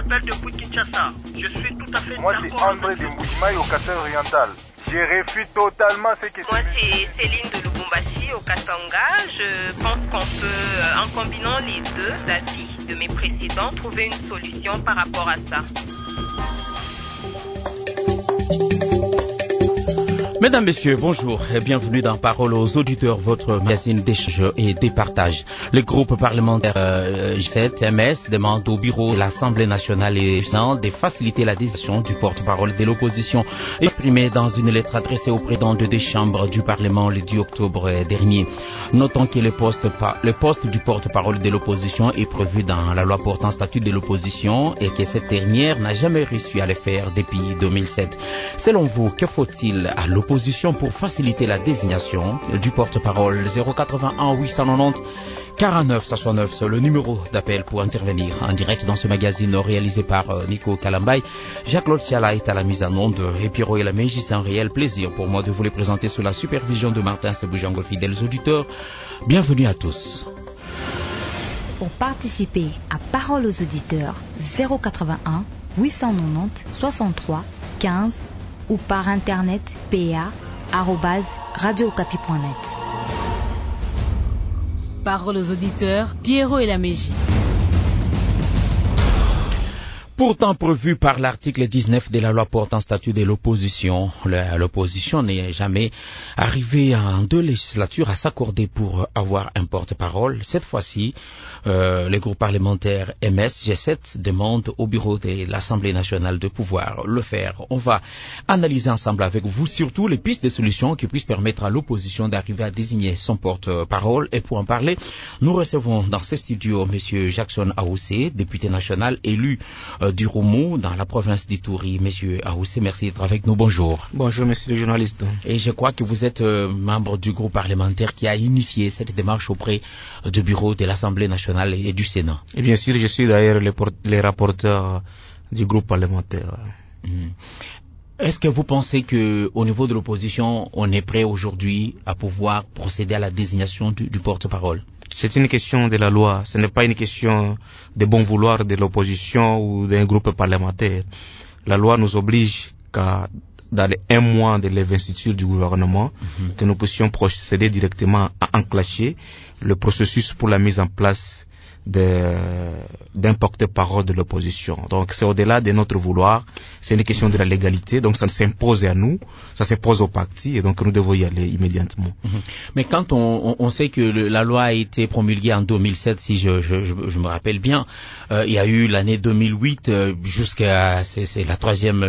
appelle depuis Kinshasa. Je suis tout à fait Moi, c'est André de Moujimaï au Katanga oriental. Je réfute totalement ce que Moi, c'est Céline de Lubumbashi au Katanga. Je pense qu'on peut, en combinant les deux avis de mes précédents, trouver une solution par rapport à ça. Mesdames, Messieurs, bonjour et bienvenue dans Parole aux auditeurs, votre magazine d'échange et de partage. Le groupe parlementaire G7-MS demande au bureau de l'Assemblée nationale et de faciliter la décision du porte-parole de l'opposition exprimée dans une lettre adressée au président de deux chambres du Parlement le 10 octobre dernier. Notons que le poste du porte-parole de l'opposition est prévu dans la loi portant statut de l'opposition et que cette dernière n'a jamais réussi à le faire depuis 2007. Selon vous, que faut-il à l'opposition pour faciliter la désignation du porte-parole? 081 890 49 69, c'est le numéro d'appel pour intervenir en direct dans ce magazine réalisé par Nico Kalambay. Jacques-Claude Siala est à la mise en onde et Pierrot et la Mégie. C'est un réel plaisir pour moi de vous les présenter sous la supervision de Martin Seboujango. Fidèles auditeurs, bienvenue à tous. Pour participer à Parole aux auditeurs, 081 890 63 15 ou par internet pa@radiocapi.net. Parole aux auditeurs, Pierrot et la Mégie. Pourtant prévu par l'article 19 de la loi portant statut de l'opposition, l'opposition n'est jamais arrivée en deux législatures à s'accorder pour avoir un porte-parole. Cette fois-ci, le groupe parlementaire MS-G7 demande au bureau de l'Assemblée nationale de pouvoir le faire. On va analyser ensemble avec vous surtout les pistes de solutions qui puissent permettre à l'opposition d'arriver à désigner son porte-parole. Et pour en parler, nous recevons dans ces studios M. Jackson Ahoussé, député national élu du Roumou dans la province d'Ituri. Monsieur Ahoussé, merci d'être avec nous. Bonjour. Bonjour, monsieur le journaliste. Et je crois que vous êtes membre du groupe parlementaire qui a initié cette démarche auprès du bureau de l'Assemblée nationale et du Sénat. Et bien sûr, je suis d'ailleurs les rapporteurs du groupe parlementaire. Est-ce que vous pensez que au niveau de l'opposition, on est prêt aujourd'hui à pouvoir procéder à la désignation du porte-parole? C'est une question de la loi, ce n'est pas une question de bon vouloir de l'opposition ou d'un groupe parlementaire. La loi nous oblige qu'à dans les 1 mois de l'investiture du gouvernement, que nous puissions procéder directement à enclencher le processus pour la mise en place d'un porte-parole de l'opposition. Donc c'est au-delà de notre vouloir, c'est une question de la légalité, donc ça s'impose à nous, ça s'impose au parti et donc nous devons y aller immédiatement. Mais quand on sait que la loi a été promulguée en 2007, si je me rappelle bien, il y a eu l'année 2008 jusqu'à c'est la troisième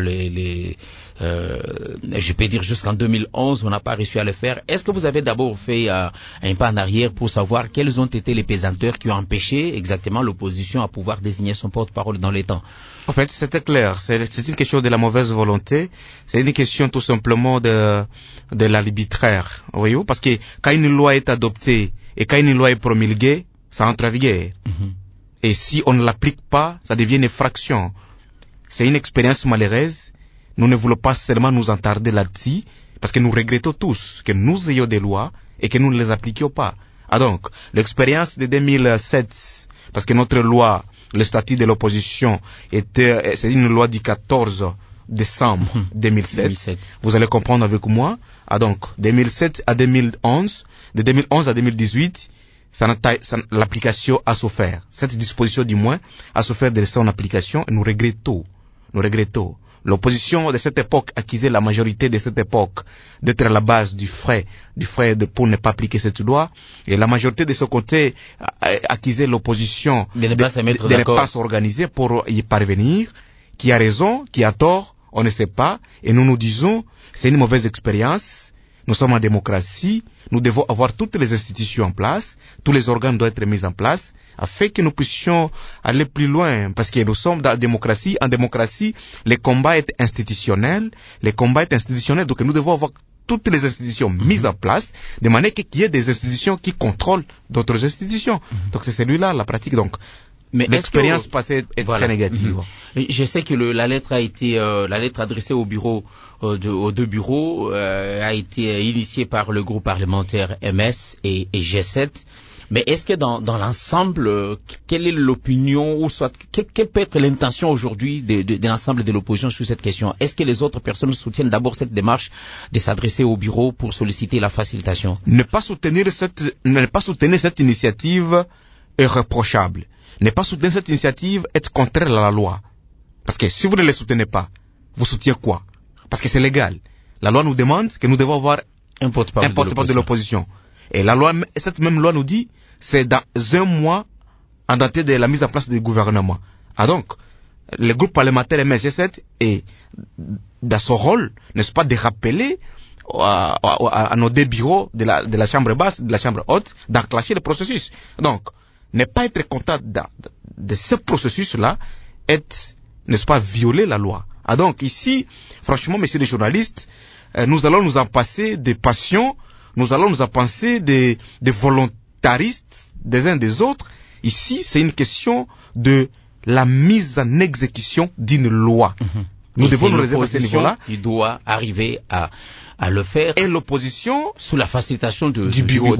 je peux dire jusqu'en 2011, on n'a pas réussi à le faire. Est-ce que vous avez d'abord fait un pas en arrière pour savoir quels ont été les pesanteurs qui ont empêché exactement l'opposition à pouvoir désigner son porte-parole dans les temps? En fait, c'était clair. C'est une question de la mauvaise volonté. C'est une question tout simplement de l'arbitraire. Voyez-vous? Parce que quand une loi est adoptée et quand une loi est promulguée, ça entre en vigueur. Et si on ne l'applique pas, ça devient une infraction. C'est une expérience malheureuse. Nous ne voulons pas seulement nous attarder là-dessus, parce que nous regrettons tous que nous ayons des lois et que nous ne les appliquions pas. Ah donc, l'expérience de 2007, parce que notre loi, le statut de l'opposition, c'est une loi du 14 décembre 2007. Vous allez comprendre avec moi. Ah donc, 2007 à 2011, de 2011 à 2018, l'application a souffert. Cette disposition, du moins, a souffert de son application et nous regrettons. L'opposition de cette époque accusait la majorité de cette époque d'être à la base du frais pour ne pas appliquer cette loi. Et la majorité de ce côté accusait l'opposition de ne pas s'organiser pour y parvenir. Qui a raison, qui a tort, on ne sait pas. Et nous disons, c'est une mauvaise expérience. Nous sommes en démocratie. Nous devons avoir toutes les institutions en place. Tous les organes doivent être mis en place afin que nous puissions aller plus loin. Parce que nous sommes dans la démocratie. En démocratie, les combats sont institutionnels. Donc nous devons avoir toutes les institutions mises en place de manière qu'il y ait des institutions qui contrôlent d'autres institutions. Donc c'est celui-là la pratique. Donc mais l'expérience passée est très négative. Je sais que la lettre a été la lettre adressée au bureau aux deux bureaux a été initiée par le groupe parlementaire MS et G7. Mais est-ce que dans l'ensemble, quelle est l'opinion ou soit quelle peut être l'intention aujourd'hui de l'ensemble de l'opposition sur cette question? Est-ce que les autres personnes soutiennent d'abord cette démarche de s'adresser au bureau pour solliciter la facilitation? Ne pas soutenir cette initiative est reprochable. Ne pas soutenir cette initiative est contraire à la loi. Parce que si vous ne les soutenez pas, vous soutenez quoi? Parce que c'est légal. La loi nous demande que nous devons avoir un porte-parole de l'opposition. Et cette même loi nous dit, c'est dans 1 mois en date de la mise en place du gouvernement. Ah donc, le groupe parlementaire MSG7 est dans son rôle, n'est-ce pas, de rappeler à nos deux bureaux de la chambre basse, de la chambre haute, d'enclencher le processus. Donc, ne pas être content de ce processus-là est, n'est-ce pas, violer la loi. Ah donc, ici, franchement, messieurs les journalistes, nous allons nous en passer des passions, nous allons nous en passer des volontaristes des uns des autres. Ici, c'est une question de la mise en exécution d'une loi. Nous devons nous réserver à ce niveau-là. Il doit arriver à le faire. Et l'opposition, sous la facilitation des bureaux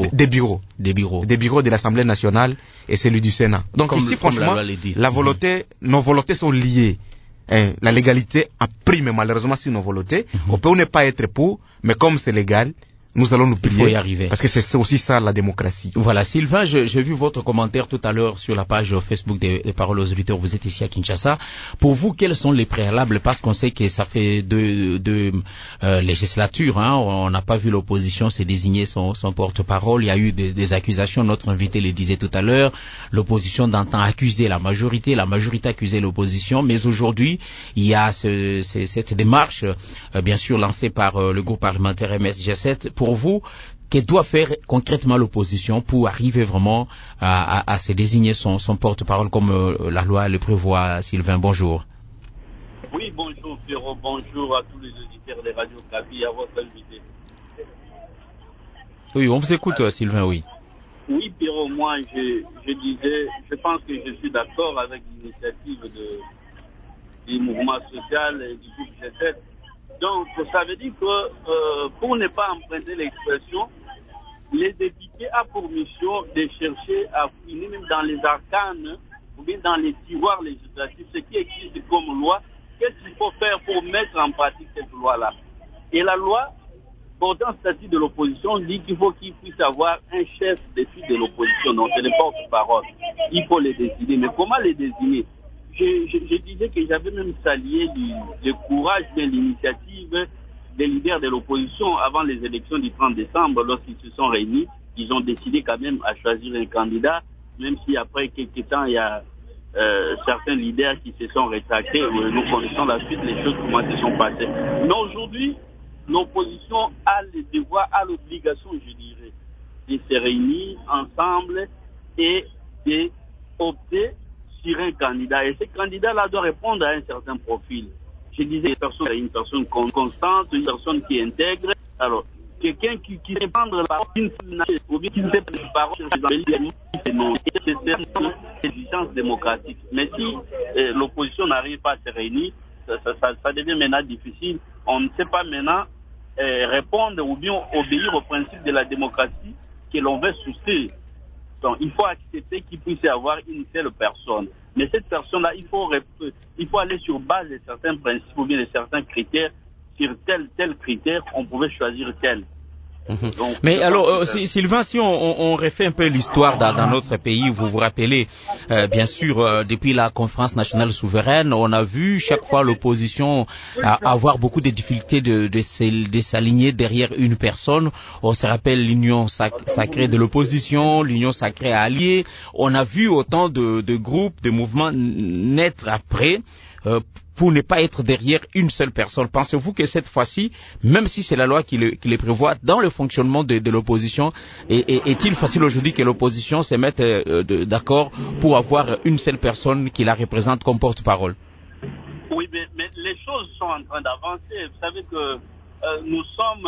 de l'Assemblée nationale et celui du Sénat. Donc ici, franchement, la volonté, nos volontés sont liées. La légalité a primé malheureusement sur nos volontés. On peut ne pas être pour, mais comme c'est légal, nous allons nous plier. Il faut y arriver. Parce que c'est aussi ça la démocratie. Voilà, Sylvain, j'ai vu votre commentaire tout à l'heure sur la page Facebook des Paroles aux auditeurs. Vous êtes ici à Kinshasa. Pour vous, quels sont les préalables? Parce qu'on sait que ça fait deux législatures. On n'a pas vu l'opposition se désigner son porte-parole. Il y a eu des accusations. Notre invité le disait tout à l'heure. L'opposition d'antan accusait la majorité accusait l'opposition. Mais aujourd'hui, il y a cette démarche, bien sûr, lancée par le groupe parlementaire MSG7. Pour vous, que doit faire concrètement l'opposition pour arriver vraiment à se désigner son porte-parole comme la loi le prévoit? Sylvain, bonjour. Oui, bonjour Pierrot, bonjour à tous les auditeurs des radios Kapi, à votre invité. Oui, on vous écoute Sylvain, oui. Oui Pierrot, moi je pense que je suis d'accord avec l'initiative du mouvement social et du groupe G7. Donc, ça veut dire que, pour ne pas emprunter l'expression, les députés ont pour mission de chercher à fouiner même dans les arcanes ou bien dans les tiroirs législatifs, ce qui existe comme loi, qu'est-ce qu'il faut faire pour mettre en pratique cette loi-là. Et la loi, portant statut de l'opposition, dit qu'il faut qu'il puisse avoir un chef de file de l'opposition, donc c'est le porte-parole. Il faut les désigner. Mais comment les désigner? Je disais que j'avais même salué le courage de l'initiative des leaders de l'opposition avant les élections du 30 décembre, lorsqu'ils se sont réunis. Ils ont décidé quand même à choisir un candidat, même si après quelques temps, il y a certains leaders qui se sont rétractés. Nous connaissons la suite, les choses comment se sont passées. Mais aujourd'hui, l'opposition a le devoir, a l'obligation, je dirais, de se réunir ensemble et d'opter sur un candidat. Et ce candidat-là doit répondre à un certain profil. Je disais une personne constante, une personne qui intègre. Alors, quelqu'un qui sait prendre la parole, ou bien qui ne sait pas la parole, c'est l'exigence démocratique. Mais si l'opposition n'arrive pas à se réunir, ça devient maintenant difficile. On ne sait pas maintenant répondre ou bien obéir au principe de la démocratie que l'on veut souscrire. Donc, il faut accepter qu'il puisse y avoir une telle personne. Mais cette personne-là, il faut aller sur base de certains principes ou bien de certains critères. Sur tel critère, on pouvait choisir tel. Donc, mais alors, Sylvain, si on refait un peu l'histoire dans notre pays, vous vous rappelez, bien sûr, depuis la conférence nationale souveraine, on a vu chaque fois l'opposition avoir beaucoup de difficultés de s'aligner derrière une personne. On se rappelle l'union sacrée de l'opposition, l'union sacrée alliée. On a vu autant de groupes, de mouvements naître après. Pour ne pas être derrière une seule personne. Pensez-vous que cette fois-ci, même si c'est la loi qui le prévoit, dans le fonctionnement de l'opposition, est-il facile aujourd'hui que l'opposition se mette d'accord pour avoir une seule personne qui la représente comme porte-parole? Oui, mais les choses sont en train d'avancer. Vous savez que nous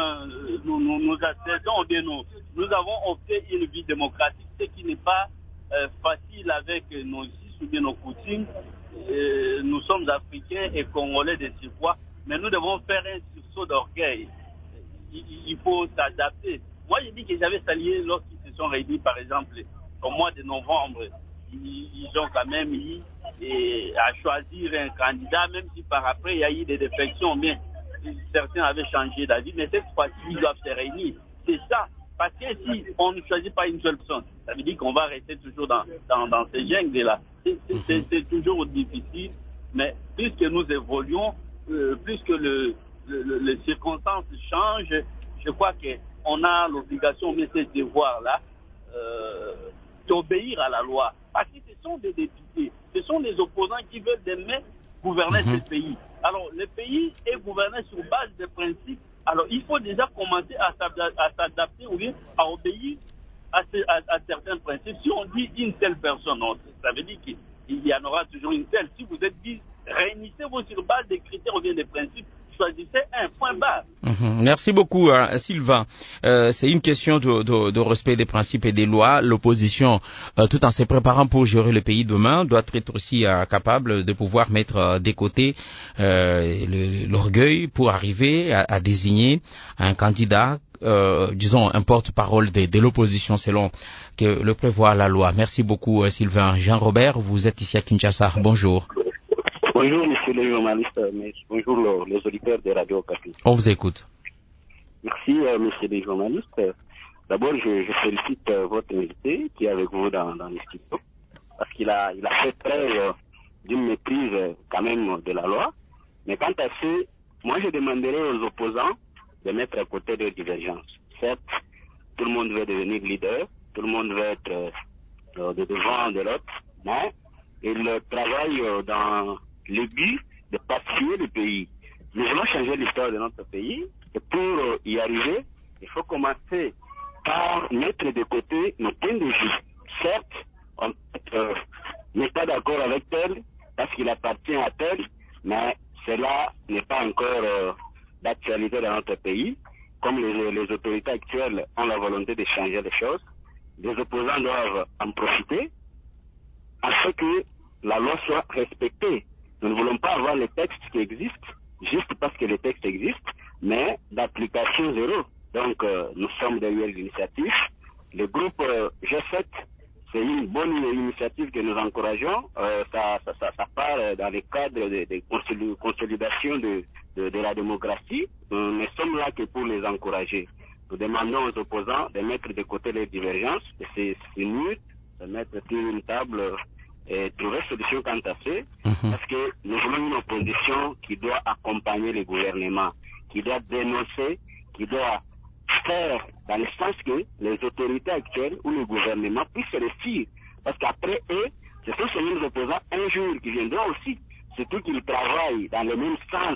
accédons, nous avons opté une vie démocratique, ce qui n'est pas facile avec nos us ou bien nos coutumes. Nous sommes africains et congolais de surcroît, mais nous devons faire un sursaut d'orgueil. Il faut s'adapter. Moi, j'ai dit que j'avais salué lorsqu'ils se sont réunis, par exemple, au mois de novembre, ils ont quand même eu à choisir un candidat, même si par après il y a eu des défections, mais certains avaient changé d'avis, mais cette fois-ci, ils doivent se réunir. C'est ça. Parce que si on ne choisit pas une seule personne, ça veut dire qu'on va rester toujours dans ces jungles-là. C'est toujours difficile, mais plus que nous évoluons, plus que les circonstances changent, je crois qu'on a l'obligation, mais ce devoir-là, d'obéir à la loi. Parce que ce sont des députés, ce sont des opposants qui veulent demain gouverner ce pays. Alors, le pays est gouverné sur base de principes. Alors, il faut déjà commencer à s'adapter ou bien à obéir à certains principes. Si on dit une telle personne, ça veut dire qu'il y en aura toujours une telle. Si vous êtes dit, réunissez-vous sur base des critères ou bien des principes, choisissez un point barre. Merci beaucoup, Sylvain. C'est une question de respect des principes et des lois. L'opposition, tout en se préparant pour gérer le pays demain, doit être aussi capable de pouvoir mettre des côtés l'orgueil pour arriver à désigner un candidat, disons un porte-parole de l'opposition selon que le prévoit la loi. Merci beaucoup, Sylvain. Jean-Robert, vous êtes ici à Kinshasa. Bonjour. Bonjour, monsieur le journaliste, bonjour les auditeurs de Radio Okapi. On vous écoute. Merci, monsieur le journaliste. D'abord, je félicite votre invité qui est avec vous dans les studios, parce qu'il a fait preuve d'une maîtrise quand même de la loi. Mais quant à ce, moi je demanderais aux opposants de mettre à côté leurs divergences. Certes, tout le monde veut devenir leader, tout le monde veut être de devant de l'autre, mais ils travaillent dans le but de pacifier le pays. Nous voulons changer l'histoire de notre pays et pour y arriver, il faut commencer par mettre de côté nos points de vue. Certes, on n'est pas d'accord avec tel parce qu'il appartient à tel, mais cela n'est pas encore d'actualité dans notre pays. Comme les autorités actuelles ont la volonté de changer les choses, les opposants doivent en profiter afin que la loi soit respectée. Nous ne voulons pas avoir les textes qui existent juste parce que les textes existent, mais d'application zéro. Donc, nous sommes derrière l'initiative. Le groupe G7, c'est une bonne initiative que nous encourageons. Ça part dans le cadre de consolidation de la démocratie. Nous ne sommes là que pour les encourager. Nous demandons aux opposants de mettre de côté les divergences, de se unir, de mettre sur une table et trouver solution quant à ce, parce que nous voulons une opposition qui doit accompagner le gouvernement, qui doit dénoncer, qui doit faire dans le sens que les autorités actuelles ou le gouvernement puissent réussir. Parce qu'après eux, ce sont ces mêmes opposants un jour qui viendront aussi, surtout qu'ils travaillent dans le même sens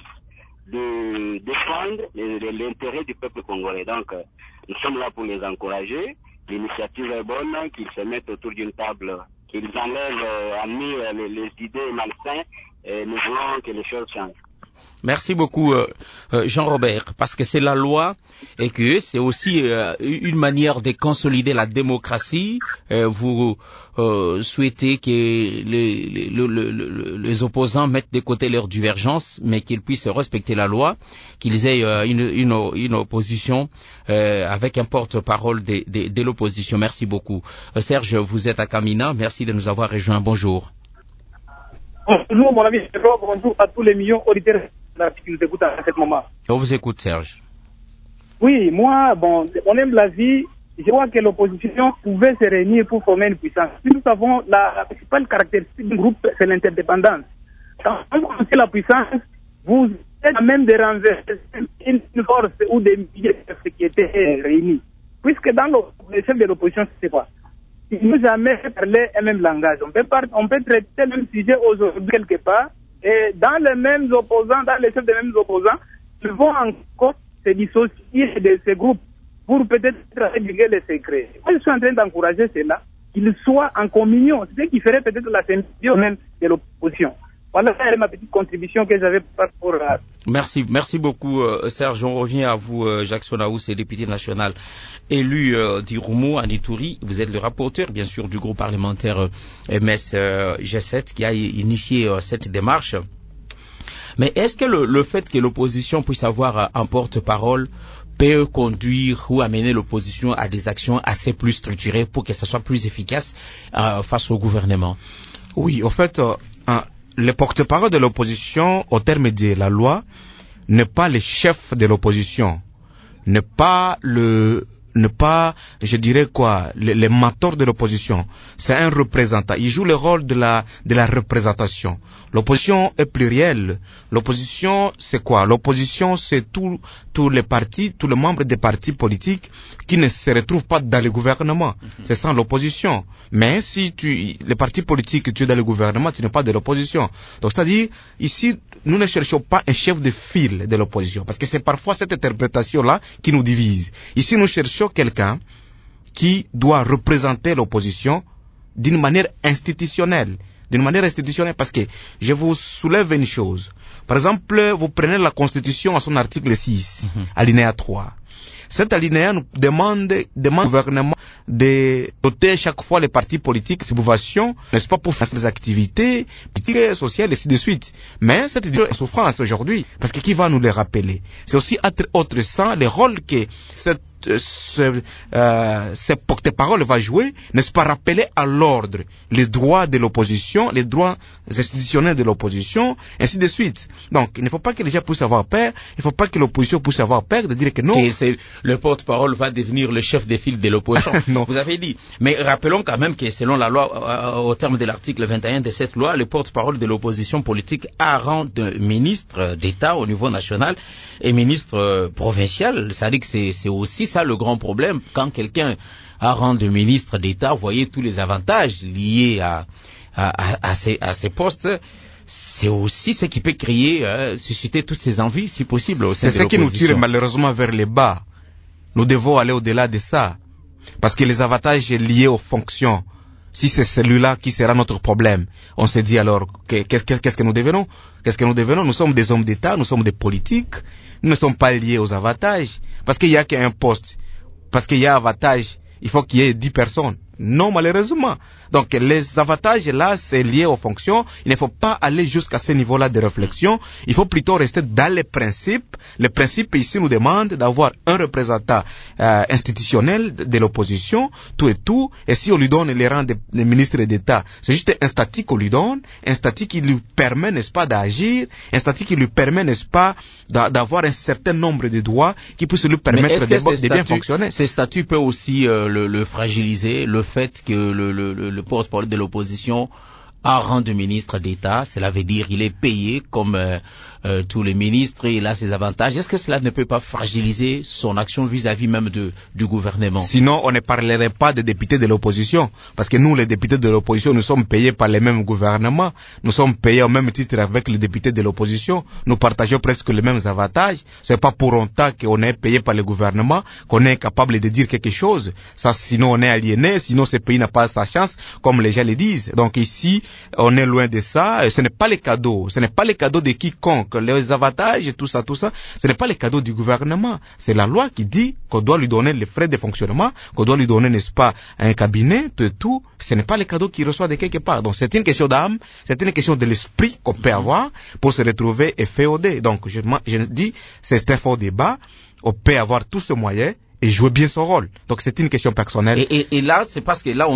de défendre l'intérêt du peuple congolais. Donc, nous sommes là pour les encourager. L'initiative est bonne, qu'ils se mettent autour d'une table, qu'ils enlèvent les idées malsaines, et nous voulons que les choses changent. Merci beaucoup, Jean-Robert, parce que c'est la loi et que c'est aussi une manière de consolider la démocratie. Vous souhaitez que les opposants mettent de côté leurs divergences, mais qu'ils puissent respecter la loi, qu'ils aient une opposition avec un porte-parole de l'opposition. Merci beaucoup. Serge, vous êtes à Kamina. Merci de nous avoir rejoints. Bonjour. Bonjour mon ami, bonjour à tous les millions d'auditeurs qui nous écoutent à ce moment. On vous écoute, Serge. Oui, moi, on aime la vie. Je vois que l'opposition pouvait se réunir pour former une puissance. Nous savons la principale caractéristique du groupe, c'est l'interdépendance. Quand vous connaissez la puissance, vous êtes à même de renverser une force ou des milliers de personnes qui étaient réunis. Puisque dans le chef de l'opposition, c'est quoi? Ils n'ont jamais parlé un même langage. On peut traiter le même sujet aujourd'hui quelque part, et dans les mêmes opposants, dans les chefs des mêmes opposants, ils vont encore se dissocier de ces groupes pour peut-être divulguer les secrets. Moi, je suis en train d'encourager cela, qu'ils soient en communion, c'est ce qui ferait peut-être la symbiose même de l'opposition. Voilà ma petite contribution que j'avais par rapport à... Merci beaucoup, Serge. On revient à vous, Jacques Sonaous, député national élu d'Irumu à Ituri. Vous êtes le rapporteur, bien sûr, du groupe parlementaire MS G7 qui a initié cette démarche. Mais est-ce que le fait que l'opposition puisse avoir un porte-parole peut conduire ou amener l'opposition à des actions assez plus structurées pour que ça soit plus efficace face au gouvernement? Oui, au fait, le porte-parole de l'opposition, au terme de la loi, n'est pas le chef de l'opposition, n'est pas, je dirais quoi, le mentor de l'opposition. C'est un représentant. Il joue le rôle de la représentation. L'opposition est plurielle. L'opposition, c'est quoi? L'opposition, c'est tous les partis, tous les membres des partis politiques qui ne se retrouvent pas dans le gouvernement. C'est ça l'opposition. Mais si les partis politiques que tu es dans le gouvernement, tu n'es pas de l'opposition. Donc, c'est-à-dire, ici, nous ne cherchons pas un chef de file de l'opposition. Parce que c'est parfois cette interprétation-là qui nous divise. Ici, nous cherchons quelqu'un qui doit représenter l'opposition d'une manière institutionnelle. Parce que je vous soulève une chose. Par exemple, vous prenez la Constitution à son article 6, alinéa 3. Cet alinéa nous demande au gouvernement de doter chaque fois les partis politiques subventions, n'est-ce pas, pour faire des activités politiques, sociales, et ainsi de suite. Mais cette idée est en souffrance aujourd'hui, parce que qui va nous les rappeler? C'est aussi autre sans le rôle que ce porte-parole va jouer, n'est-ce pas, rappeler à l'ordre les droits de l'opposition, les droits institutionnels de l'opposition, ainsi de suite. Donc, il ne faut pas que les gens puissent avoir peur, il ne faut pas que l'opposition puisse avoir peur de dire que non. Le porte-parole va devenir le chef de file de l'opposition. Non. Vous avez dit. Mais rappelons quand même que selon la loi, au terme de l'article 21 de cette loi, le porte-parole de l'opposition politique a rang de ministre d'État au niveau national et ministre provincial. Ça dit que c'est aussi ça le grand problème. Quand quelqu'un a rang de ministre d'État, vous voyez tous les avantages liés à ces postes. C'est aussi ce qui peut créer, susciter toutes ces envies, si possible, au sein de l'opposition. C'est ce qui nous tire malheureusement vers le bas. Nous devons aller au-delà de ça. Parce que les avantages liés aux fonctions, si c'est celui-là qui sera notre problème, on se dit alors, qu'est-ce que nous devenons? Qu'est-ce que nous devenons? Nous sommes des hommes d'État, nous sommes des politiques, nous ne sommes pas liés aux avantages. Parce qu'il y a qu'un poste, parce qu'il y a avantage, il faut qu'il y ait 10 personnes. Non, malheureusement. Donc, les avantages, là, c'est lié aux fonctions. Il ne faut pas aller jusqu'à ce niveau-là de réflexion. Il faut plutôt rester dans les principes. Les principes, ici, nous demandent d'avoir un représentant institutionnel de l'opposition, tout et tout. Et si on lui donne les rangs des ministres d'État, c'est juste un statut qu'on lui donne, un statut qui lui permet, n'est-ce pas, d'agir, un statut qui lui permet, n'est-ce pas, d'avoir un certain nombre de droits qui puissent lui permettre de bien fonctionner. Ces statuts peuvent aussi le fragiliser, le fait que le porte-parole de l'opposition a rang de ministre d'État, cela veut dire il est payé comme tous les ministres et il a ses avantages. Est-ce que cela ne peut pas fragiliser son action vis-à-vis même du gouvernement? Sinon, on ne parlerait pas des députés de l'opposition. Parce que nous, les députés de l'opposition, nous sommes payés par les mêmes gouvernements. Nous sommes payés au même titre avec les députés de l'opposition. Nous partageons presque les mêmes avantages. C'est pas pour autant qu'on est payé par le gouvernement qu'on est capable de dire quelque chose. Ça, sinon on est aliéné, sinon ce pays n'a pas sa chance, comme les gens le disent. Donc ici, on est loin de ça. Ce n'est pas les cadeaux. Ce n'est pas les cadeaux de quiconque. Les avantages et tout ça, ce n'est pas les cadeaux du gouvernement. C'est la loi qui dit qu'on doit lui donner les frais de fonctionnement, qu'on doit lui donner, n'est-ce pas, un cabinet, tout. Ce n'est pas les cadeaux qu'il reçoit de quelque part. Donc c'est une question d'âme, c'est une question de l'esprit qu'on peut avoir pour se retrouver FOD. Donc je dis, c'est un fort débat. On peut avoir tous ces moyens et jouer bien son rôle. Donc c'est une question personnelle. Et là, c'est parce que là,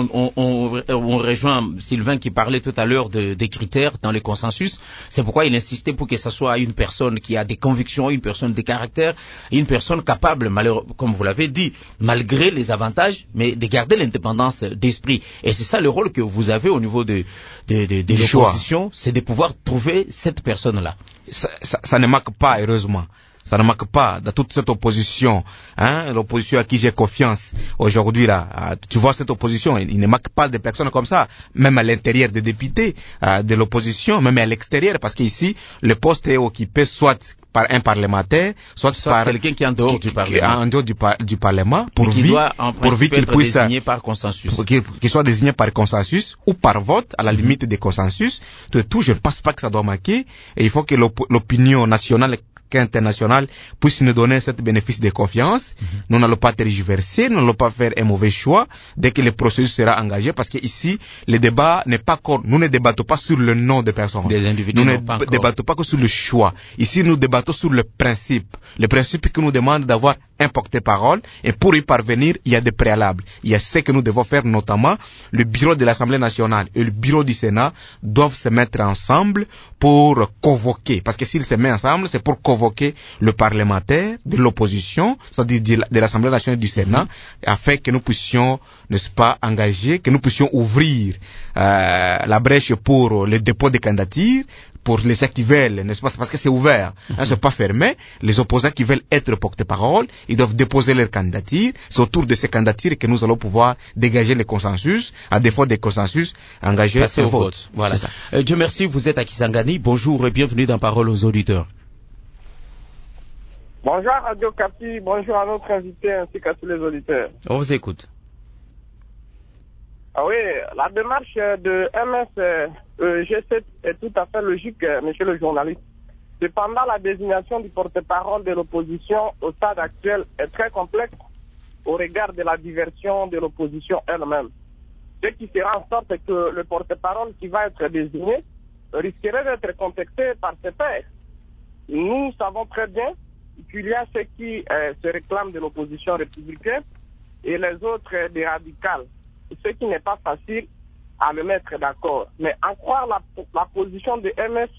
on rejoint Sylvain qui parlait tout à l'heure des critères dans le consensus. C'est pourquoi il insistait pour que ce soit une personne qui a des convictions, une personne de caractère, une personne capable, comme vous l'avez dit, malgré les avantages, mais de garder l'indépendance d'esprit. Et c'est ça le rôle que vous avez au niveau de l'opposition, c'est de pouvoir trouver cette personne-là. Ça ne manque pas, heureusement. Ça ne manque pas dans toute cette opposition, l'opposition à qui j'ai confiance aujourd'hui là. Tu vois cette opposition, il ne manque pas de personnes comme ça, même à l'intérieur des députés de l'opposition, même à l'extérieur, parce qu'ici le poste est occupé soit par un parlementaire, soit par quelqu'un qui est en dehors du Parlement, en dehors du Parlement, pourvu qu'il puisse désigné par consensus, qu'il soit désigné par consensus ou par vote à la limite des consensus. Tout, je ne pense pas que ça doit manquer. Et il faut que l'opinion nationale qu'international puisse nous donner ce bénéfice de confiance. Nous n'allons pas tergiverser, nous n'allons pas faire un mauvais choix dès que le processus sera engagé, parce que ici, le débat n'est pas encore, nous ne débattons pas sur le nom des personnes. Des individus. Nous ne débattons pas que sur le choix. Ici, nous débattons plutôt sur le principe. Le principe qui nous demande d'avoir un porte-parole, et pour y parvenir, il y a des préalables. Il y a ce que nous devons faire, notamment le bureau de l'Assemblée nationale et le bureau du Sénat doivent se mettre ensemble pour convoquer. Parce que s'ils se mettent ensemble, c'est pour convoquer le parlementaire de l'opposition, c'est-à-dire de l'Assemblée nationale et du Sénat, afin que nous puissions, n'est-ce pas, engager, que nous puissions ouvrir la brèche pour le dépôt des candidatures, pour les gens qui veulent, n'est-ce pas, parce que c'est ouvert, c'est pas fermé. Les opposants qui veulent être porte-parole, ils doivent déposer leur candidature. C'est autour de ces candidatures que nous allons pouvoir dégager les consensus. À défaut des consensus, engager un vote. Voilà. Dieu merci, vous êtes à Kisangani. Bonjour et bienvenue dans Parole aux auditeurs. Bonjour à Radio Capi, bonjour à notre invité ainsi qu'à tous les auditeurs. On vous écoute. Ah oui, la démarche de MS G7 est tout à fait logique, monsieur le journaliste. Cependant, la désignation du porte-parole de l'opposition au stade actuel est très complexe au regard de la diversion de l'opposition elle-même. Ce qui fera en sorte que le porte-parole qui va être désigné risquerait d'être contesté par ses pairs. Nous savons très bien qu'il y a ceux qui se réclament de l'opposition républicaine et les autres des radicales. Ce qui n'est pas facile à le mettre d'accord. Mais en croire la position de MS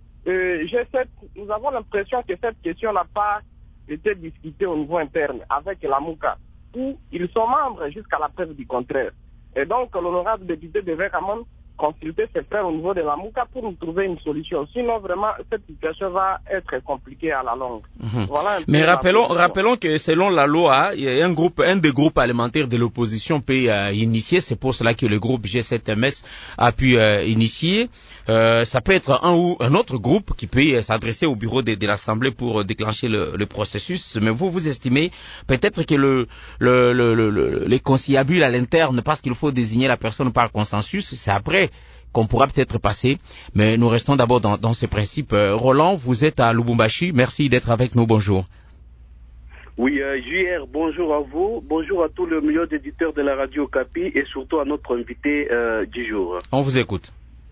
G7, nous avons l'impression que cette question n'a pas été discutée au niveau interne avec la MOUCA, où ils sont membres jusqu'à la preuve du contraire. Et donc, l'honorable député devait quand même consulter ses frères au niveau de la MOUCA pour nous trouver une solution. Sinon, vraiment, cette situation va être compliquée à la longue. Voilà. Mais rappelons que selon la loi, il y a un des groupes alimentaires de l'opposition peut initier. C'est pour cela que le groupe G7MS a pu initier. Ça peut être un ou un autre groupe qui peut s'adresser au bureau de l'Assemblée pour déclencher le processus. Mais vous estimez peut-être que les conciliabules à l'interne, parce qu'il faut désigner la personne par consensus, c'est après qu'on pourra peut-être passer, mais nous restons d'abord dans ces principes. Roland, vous êtes à Lubumbashi, merci d'être avec nous, bonjour. Oui, JR, bonjour à vous, bonjour à tous les millions d'éditeurs de la radio Capi et surtout à notre invité du jour. On vous écoute.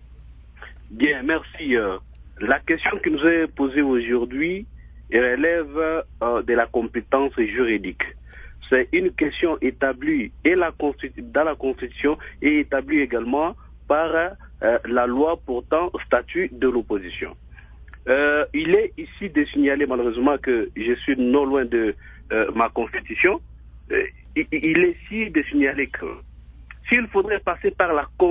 Bien, merci. La question qui nous est posée aujourd'hui relève de la compétence juridique. C'est une question établie dans la Constitution et établie également par la loi portant statut de l'opposition. Il est ici de signaler malheureusement que je suis non loin de ma Constitution. Il est ici de signaler que s'il faudrait passer par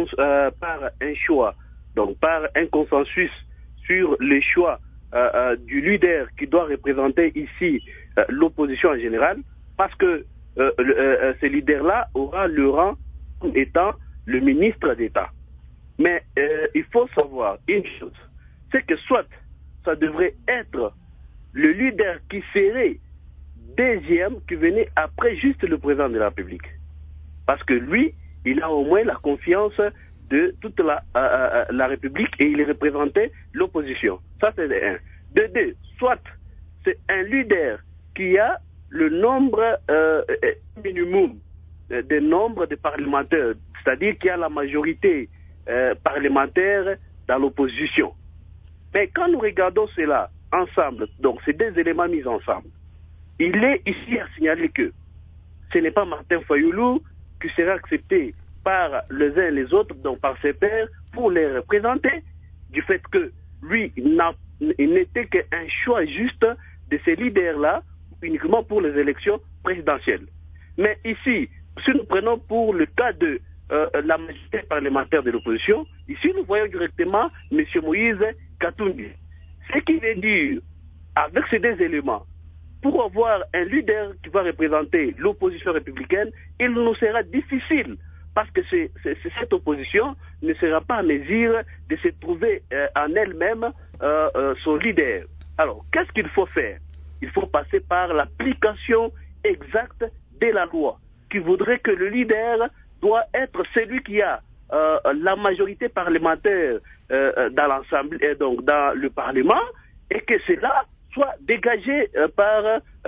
un choix, donc par un consensus sur le choix du leader qui doit représenter ici l'opposition en général, parce que ce leader-là aura le rang comme étant le ministre d'État. Mais il faut savoir une chose, c'est que soit ça devrait être le leader qui serait deuxième, qui venait après juste le président de la République. Parce que lui, il a au moins la confiance de toute la République et il représentait l'opposition. Ça, c'est de un. De deux, soit c'est un leader qui a le nombre minimum de nombre de parlementaires, c'est-à-dire qui a la majorité parlementaire dans l'opposition. Mais quand nous regardons cela ensemble, donc ces deux éléments mis ensemble, il est ici à signaler que ce n'est pas Martin Fayoulou qui sera accepté par les uns et les autres, donc par ses pairs, pour les représenter, du fait que lui, il n'était qu'un choix juste de ces leaders-là, uniquement pour les élections présidentielles. Mais ici, si nous prenons pour le cas de la majorité parlementaire de l'opposition, ici nous voyons directement M. Moïse Katumbi. Ce qui veut dire, avec ces deux éléments, pour avoir un leader qui va représenter l'opposition républicaine, il nous sera difficile, parce que cette opposition ne sera pas en mesure de se trouver en elle-même son leader. Alors, qu'est-ce qu'il faut faire? Il faut passer par l'application exacte de la loi, qui voudrait que le leader doit être celui qui a la majorité parlementaire dans l'Assemblée, donc dans le Parlement, et que cela soit dégagé par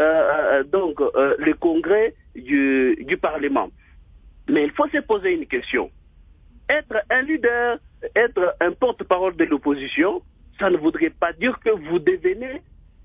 le Congrès du Parlement. Mais il faut se poser une question. Être un leader, être un porte-parole de l'opposition, ça ne voudrait pas dire que vous devenez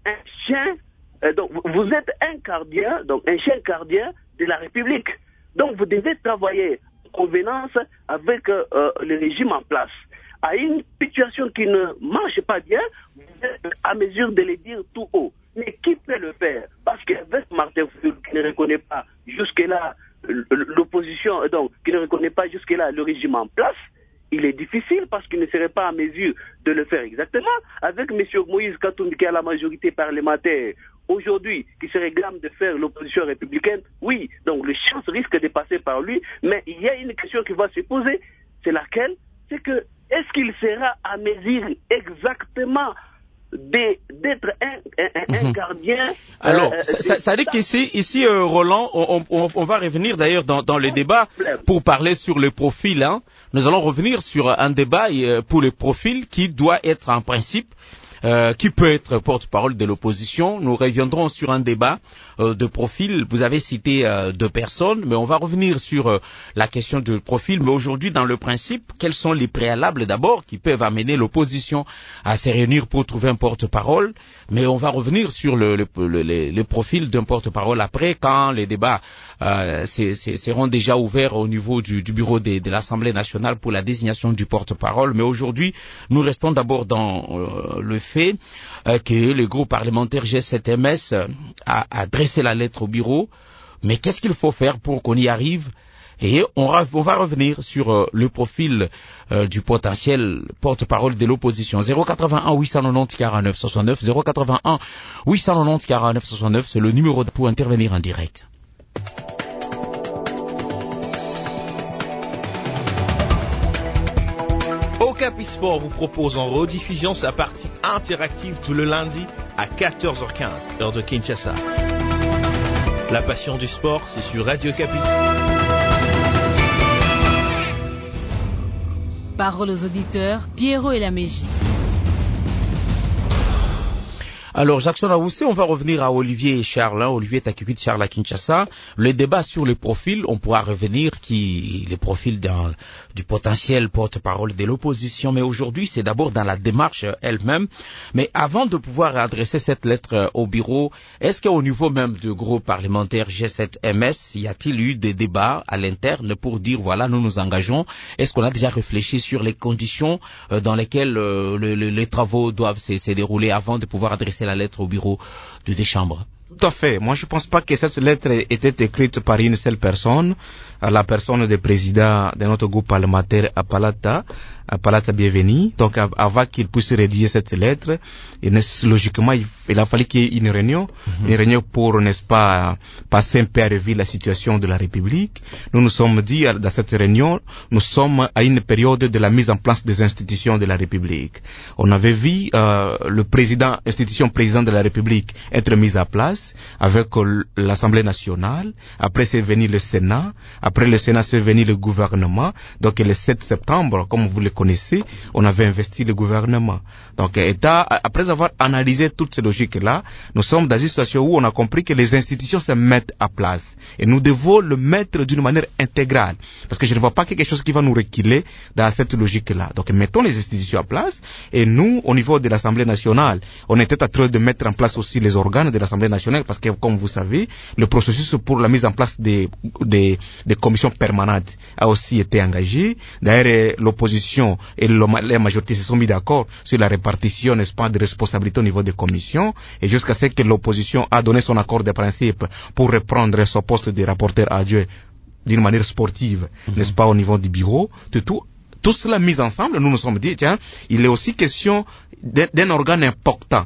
un chien, donc vous êtes un gardien, donc un chien gardien de la République. Donc vous devez travailler en convenance avec le régime en place. À une situation qui ne marche pas bien, vous êtes à mesure de le dire tout haut. Mais qui peut le faire? Parce qu'avec Martin Fayulu, qui ne reconnaît pas jusque-là l'opposition, donc qui ne reconnaît pas jusque-là le régime en place, il est difficile parce qu'il ne serait pas à mesure de le faire exactement. Avec M. Moïse Katumbi, qui a la majorité parlementaire aujourd'hui, qui se réclame de faire l'opposition républicaine, oui, donc les chances risquent de passer par lui, mais il y a une question qui va se poser, c'est laquelle? C'est que, est-ce qu'il sera à mesure exactement d'être un gardien? Alors, ça dit qu'ici, Roland, on va revenir d'ailleurs dans le débat pour parler sur le profil. Hein. Nous allons revenir sur un débat pour le profil qui doit être en principe, qui peut être porte-parole de l'opposition. Nous reviendrons sur un débat de profil. Vous avez cité 2 personnes, mais on va revenir sur la question de profil. Mais aujourd'hui, dans le principe, quels sont les préalables d'abord qui peuvent amener l'opposition à se réunir pour trouver un porte-parole? Mais on va revenir sur le profil d'un porte-parole après, quand les débats seront déjà ouverts au niveau du bureau de l'Assemblée nationale pour la désignation du porte-parole. Mais aujourd'hui, nous restons d'abord dans le fait que le groupe parlementaire G7MS a adressé la lettre au bureau. Mais qu'est-ce qu'il faut faire pour qu'on y arrive? Et on va revenir sur le profil du potentiel porte-parole de l'opposition. 081 890 49 69, 081 890 49 69, c'est le numéro pour intervenir en direct. Okapi Sport vous propose en rediffusion sa partie interactive tout le lundi à 14h15, heure de Kinshasa. La passion du sport, c'est sur Radio Okapi. Parole aux auditeurs, Pierrot et la Mégie. Alors, Jackson Awoussé, on va revenir à Olivier et Charles, Olivier Takikut, Charles à Kinshasa. Le débat sur le profil, on pourra revenir le profil du potentiel porte-parole de l'opposition. Mais aujourd'hui, c'est d'abord dans la démarche elle-même. Mais avant de pouvoir adresser cette lettre au bureau, est-ce qu'au niveau même du groupe parlementaire G7MS, y a-t-il eu des débats à l'interne pour dire, voilà, nous nous engageons? Est-ce qu'on a déjà réfléchi sur les conditions dans lesquelles les travaux doivent se dérouler avant de pouvoir adresser la lettre au bureau de des chambres? Tout à fait. Moi, je pense pas que cette lettre était écrite par une seule personne, à la personne du président de notre groupe parlementaire Apalata Bienveni. Donc, avant qu'il puisse rédiger cette lettre, logiquement, il a fallu qu'il y ait une réunion pour, n'est-ce pas, passer un peu à revue la situation de la République. Nous nous sommes dit, dans cette réunion, nous sommes à une période de la mise en place des institutions de la République. On avait vu le président de la République être mis à place avec l'Assemblée nationale. Après, c'est venu le Sénat. Après le Sénat, c'est venu le gouvernement. Donc, le 7 septembre, comme vous le connaissez, on avait investi le gouvernement. Donc, après avoir analysé toutes ces logiques-là, nous sommes dans une situation où on a compris que les institutions se mettent à place. Et nous devons le mettre d'une manière intégrale. Parce que je ne vois pas quelque chose qui va nous reculer dans cette logique-là. Donc, mettons les institutions à place. Et nous, au niveau de l'Assemblée nationale, on était en train de mettre en place aussi les organes de l'Assemblée nationale. Parce que, comme vous savez, le processus pour la mise en place des commissions permanentes a aussi été engagé. D'ailleurs, l'opposition et la majorité se sont mis d'accord sur la répartition, n'est-ce pas, de responsabilités au niveau des commissions, et jusqu'à ce que l'opposition a donné son accord de principe pour reprendre son poste de rapporteur adjoint d'une manière sportive, n'est-ce pas, au niveau du bureau, tout cela mis ensemble, nous nous sommes dit, tiens, il est aussi question d'un organe important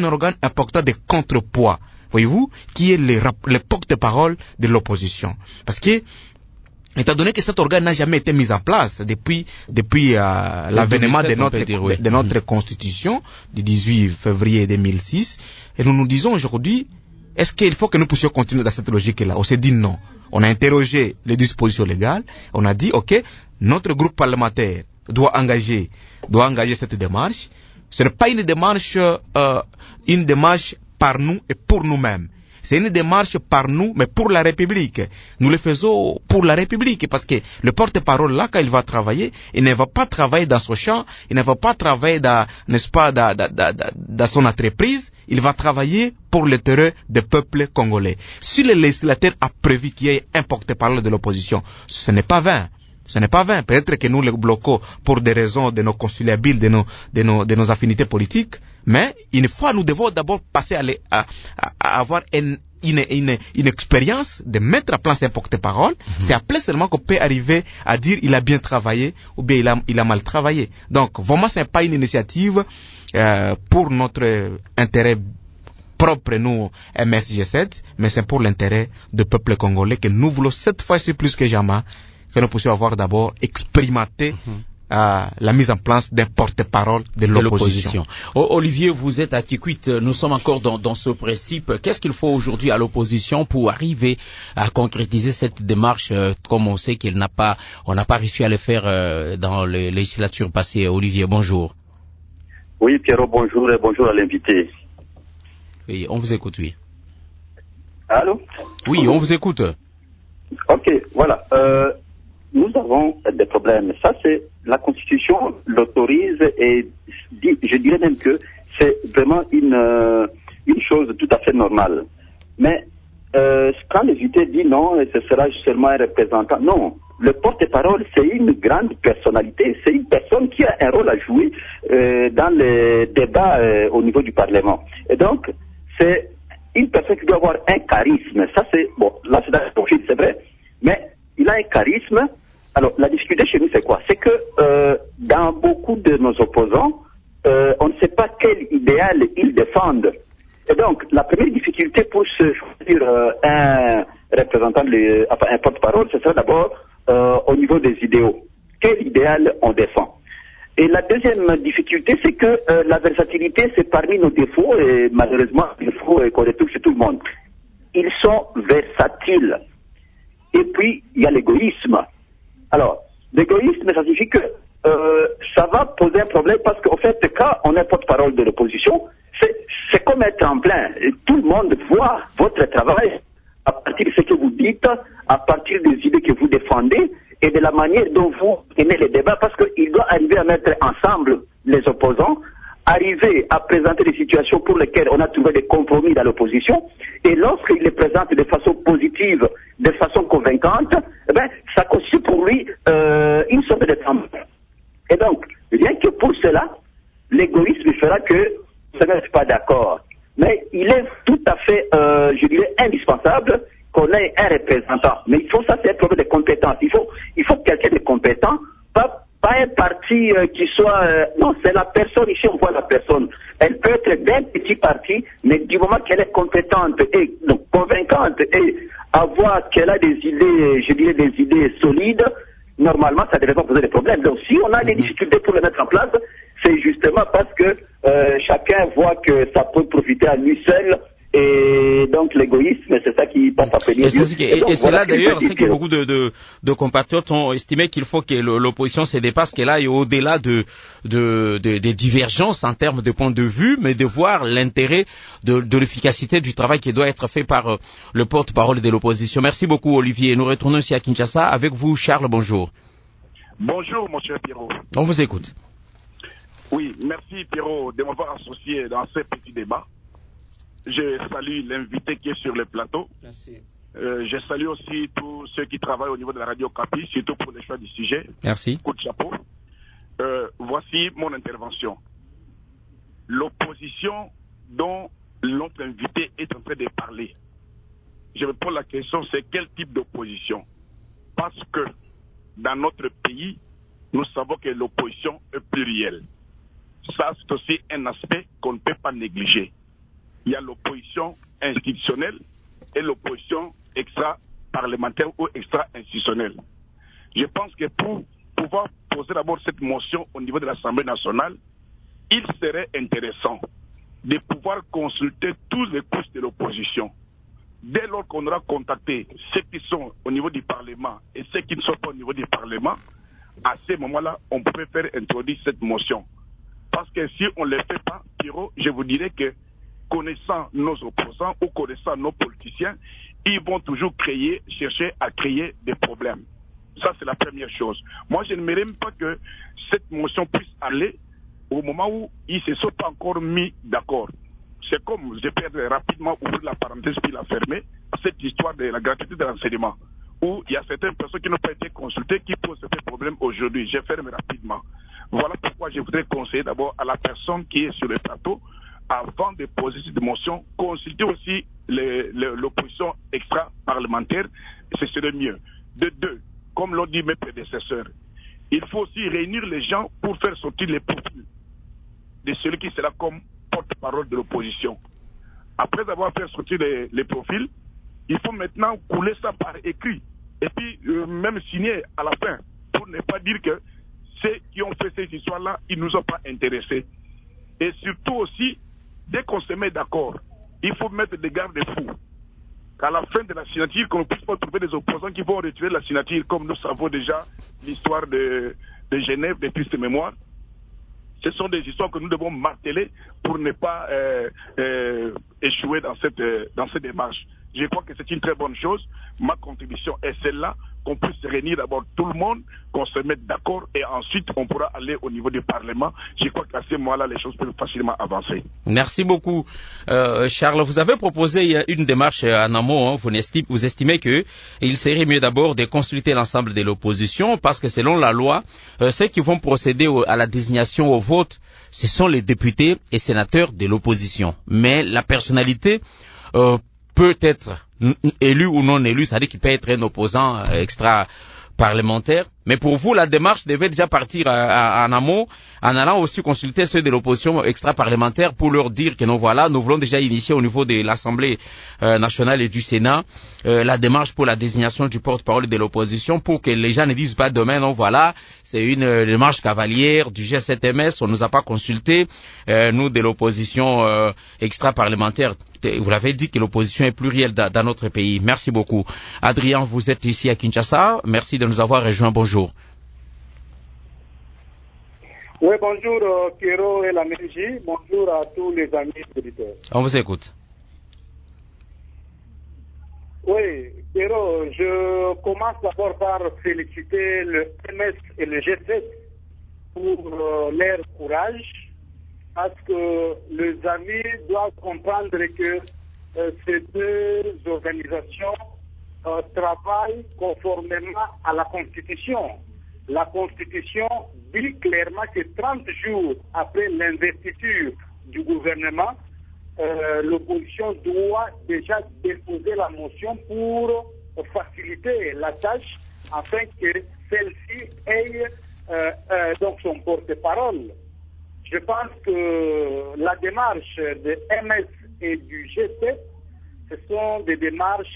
de contrepoids, voyez-vous, qui est le porte-parole de l'opposition. Parce que, étant donné que cet organe n'a jamais été mis en place depuis l'avènement de notre constitution du 18 février 2006, et nous nous disons aujourd'hui, est-ce qu'il faut que nous puissions continuer dans cette logique-là? On s'est dit non. On a interrogé les dispositions légales, on a dit, ok, notre groupe parlementaire doit engager cette démarche. Ce n'est pas une démarche par nous et pour nous-mêmes, C'est une démarche par nous, mais pour la République. Nous le faisons pour la République, parce que le porte-parole, là, quand il va travailler, il ne va pas travailler dans son champ, il ne va pas travailler dans son entreprise, il va travailler pour l'intérêt des peuples congolais. Si le législateur a prévu qu'il y ait un porte-parole de l'opposition, ce n'est pas vain. Ce n'est pas vain. Peut-être que nous le bloquons pour des raisons de nos conciliables, de nos affinités politiques. Mais une fois, nous devons d'abord passer à avoir une expérience de mettre en place un porte-parole. C'est après seulement qu'on peut arriver à dire il a bien travaillé ou bien il a mal travaillé. Donc, vraiment, ce n'est pas une initiative pour notre intérêt propre, nous, MSG7, mais c'est pour l'intérêt du peuple congolais que nous voulons cette fois-ci plus que jamais que nous puissions avoir d'abord expérimenté la mise en place d'un porte-parole de l'opposition. Olivier, vous êtes à Kikwit, nous sommes encore dans ce principe. Qu'est-ce qu'il faut aujourd'hui à l'opposition pour arriver à concrétiser cette démarche, comme on sait qu'on n'a pas réussi à le faire dans les législatures passées? Olivier, bonjour. Oui, Pierrot, bonjour et bonjour à l'invité. Oui, on vous écoute, oui. Allô? Oui, on vous écoute. Ok, voilà. Nous avons des problèmes. Ça, c'est la Constitution l'autorise et je dirais même que c'est vraiment une chose tout à fait normale. Mais quand l'invité dit non, ce sera seulement un représentant, non. Le porte-parole, c'est une grande personnalité, c'est une personne qui a un rôle à jouer dans les débats au niveau du Parlement. Et donc, c'est une personne qui doit avoir un charisme. Ça, c'est, bon, là, c'est dans le profil, c'est vrai, mais il a un charisme. Alors, la difficulté chez nous, c'est quoi? C'est que dans beaucoup de nos opposants, on ne sait pas quel idéal ils défendent. Et donc, la première difficulté pour se choisir un représentant, un porte-parole, ce serait d'abord au niveau des idéaux. Quel idéal on défend? Et la deuxième difficulté, c'est que la versatilité, c'est parmi nos défauts, et malheureusement, les défauts qu'on retrouve chez tout le monde. Ils sont versatiles. Et puis, il y a l'égoïsme. Alors, l'égoïsme, ça signifie que ça va poser un problème parce qu'en fait, quand on est porte-parole de l'opposition, c'est comme un tremplin. Et tout le monde voit votre travail à partir de ce que vous dites, à partir des idées que vous défendez et de la manière dont vous menez les débats, parce qu'il doit arriver à mettre ensemble les opposants, arriver à présenter des situations pour lesquelles on a trouvé des compromis dans l'opposition, et lorsqu'il les présente de façon positive, de façon convaincante, eh ben, ça constitue pour lui une sorte de tremplin. Et donc, rien que pour cela, l'égoïsme fera que ça ne reste pas d'accord. Mais il est tout à fait, je dirais, indispensable qu'on ait un représentant. Mais il faut, ça c'est un problème de compétence. Il faut quelqu'un de compétent, pas un parti qui soit... non, c'est la personne, ici on voit la personne. Elle peut être d'un petit parti, mais du moment qu'elle est compétente et donc, convaincante et qu'elle a des idées, je dirais des idées solides, normalement ça ne devrait pas poser de problème. Donc si on a des difficultés pour le mettre en place, c'est justement parce que chacun voit que ça peut profiter à lui seul. Et donc l'égoïsme, c'est ça qui passe à peine. Et c'est là d'ailleurs, c'est que beaucoup de compatriotes ont estimé qu'il faut que l'opposition se dépasse, qu'elle aille au-delà des divergences en termes de point de vue, mais de voir l'intérêt de l'efficacité du travail qui doit être fait par le porte-parole de l'opposition. Merci beaucoup Olivier. Nous retournons ici à Kinshasa avec vous Charles, bonjour. Bonjour monsieur Pierrot. On vous écoute. Oui, merci Pierrot de m'avoir associé dans ce petit débat. Je salue l'invité qui est sur le plateau. Merci. Je salue aussi tous ceux qui travaillent au niveau de la radio Capi, surtout pour le choix du sujet. Merci. Coup de chapeau. Voici mon intervention. L'opposition dont l'autre invité est en train de parler. Je me pose la question, c'est quel type d'opposition? Parce que dans notre pays, nous savons que l'opposition est plurielle. Ça, c'est aussi un aspect qu'on ne peut pas négliger. Il y a l'opposition institutionnelle et l'opposition extra-parlementaire ou extra-institutionnelle. Je pense que pour pouvoir poser d'abord cette motion au niveau de l'Assemblée nationale, il serait intéressant de pouvoir consulter tous les couches de l'opposition. Dès lors qu'on aura contacté ceux qui sont au niveau du Parlement et ceux qui ne sont pas au niveau du Parlement, à ce moment-là, on peut faire introduire cette motion. Parce que si on ne le fait pas, Pierrot, je vous dirais que connaissant nos opposants ou connaissant nos politiciens, ils vont toujours chercher à créer des problèmes. Ça, c'est la première chose. Moi, je n'aimerais même pas que cette motion puisse aller au moment où ils ne se sont pas encore mis d'accord. C'est comme, je peux rapidement ouvrir la parenthèse puis la fermer, cette histoire de la gratuité de l'enseignement, où il y a certaines personnes qui n'ont pas été consultées qui posent certains problèmes aujourd'hui. Je ferme rapidement. Voilà pourquoi je voudrais conseiller d'abord à la personne qui est sur le plateau, avant de poser cette motion, consulter aussi l'opposition extra-parlementaire, ce serait mieux. De deux, comme l'ont dit mes prédécesseurs, il faut aussi réunir les gens pour faire sortir les profils de celui qui sera comme porte-parole de l'opposition. Après avoir fait sortir les profils, il faut maintenant couler ça par écrit et puis même signer à la fin pour ne pas dire que ceux qui ont fait cette histoire-là, ils ne nous ont pas intéressés. Et surtout aussi, dès qu'on se met d'accord, il faut mettre des garde-fous. Qu'à la fin de la signature, qu'on ne puisse pas trouver des opposants qui vont retirer la signature, comme nous savons déjà l'histoire de Genève, des tristes mémoires. Ce sont des histoires que nous devons marteler pour ne pas échouer dans cette démarche. Je crois que c'est une très bonne chose. Ma contribution est celle-là, qu'on puisse réunir d'abord tout le monde, qu'on se mette d'accord et ensuite on pourra aller au niveau du Parlement. Je crois qu'à ce moment-là, les choses peuvent facilement avancer. Merci beaucoup. Charles, vous avez proposé une démarche en amont. Vous estimez qu'il serait mieux d'abord de consulter l'ensemble de l'opposition parce que selon la loi, ceux qui vont procéder à la désignation au vote, ce sont les députés et sénateurs de l'opposition. Mais la personnalité peut être élu ou non élu, c'est-à-dire qu'il peut être un opposant extra-parlementaire. Mais pour vous, la démarche devait déjà partir en amont, en allant aussi consulter ceux de l'opposition extra-parlementaire pour leur dire que non, voilà, nous voulons déjà initier au niveau de l'Assemblée nationale et du Sénat la démarche pour la désignation du porte-parole de l'opposition pour que les gens ne disent pas demain, non, voilà, c'est une démarche cavalière du G7MS, on nous a pas consulté, nous de l'opposition extra-parlementaire. Vous l'avez dit que l'opposition est plurielle dans notre pays. Merci beaucoup. Adrien, vous êtes ici à Kinshasa. Merci de nous avoir rejoints. Bonjour. Oui, bonjour Kero et la MNJ. Bonjour à tous les amis auditeurs. On vous écoute. Oui, Kero, je commence d'abord par féliciter le MS et le G7 pour leur courage. Parce que les amis doivent comprendre que ces deux organisations travaillent conformément à la Constitution. La Constitution dit clairement que 30 jours après l'investiture du gouvernement, l'opposition doit déjà déposer la motion pour faciliter la tâche afin que celle-ci ait donc son porte-parole. Je pense que la démarche de MS et du G7, ce sont des démarches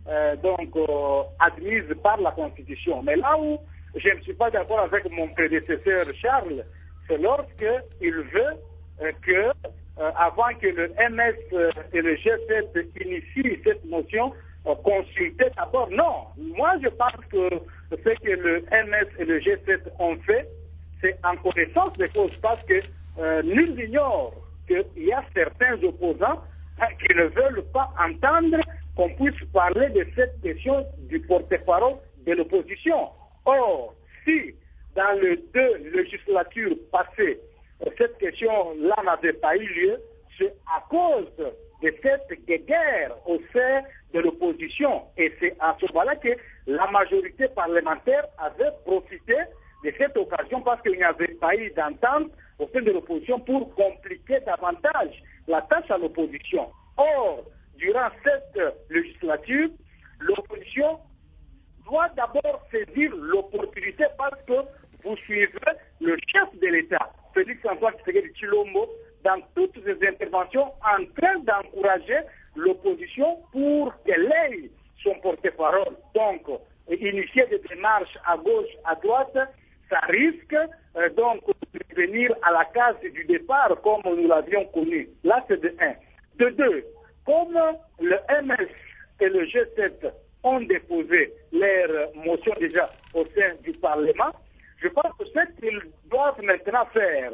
admises par la Constitution. Mais là où je ne suis pas d'accord avec mon prédécesseur Charles, c'est lorsqu'il veut que, avant que le MS et le G7 initient cette motion, consulter d'abord. Non, moi je pense que ce que le MS et le G7 ont fait, c'est en connaissance des causes, parce que nul n'ignore qu'il y a certains opposants qui ne veulent pas entendre qu'on puisse parler de cette question du porte-parole de l'opposition. Or, si dans les deux législatures passées, cette question-là n'avait pas eu lieu, c'est à cause de cette guerre au sein de l'opposition. Et c'est à ce moment-là que la majorité parlementaire avait profité de cette occasion parce qu'il n'y avait pas eu d'entente au sein de l'opposition pour compliquer davantage la tâche à l'opposition. Or, durant cette législature, l'opposition doit d'abord saisir l'opportunité parce que vous suivez le chef de l'État, Félix Antoine Tshisekedi Tshilombo, dans toutes ses interventions en train d'encourager l'opposition pour qu'elle ait son porte-parole. Donc, initier des démarches à gauche, à droite, ça risque donc de venir à la case du départ comme nous l'avions connu. Là, c'est de 1. De 2, comme le MS et le G7 ont déposé leur motion déjà au sein du Parlement, je pense que ce qu'ils doivent maintenant faire,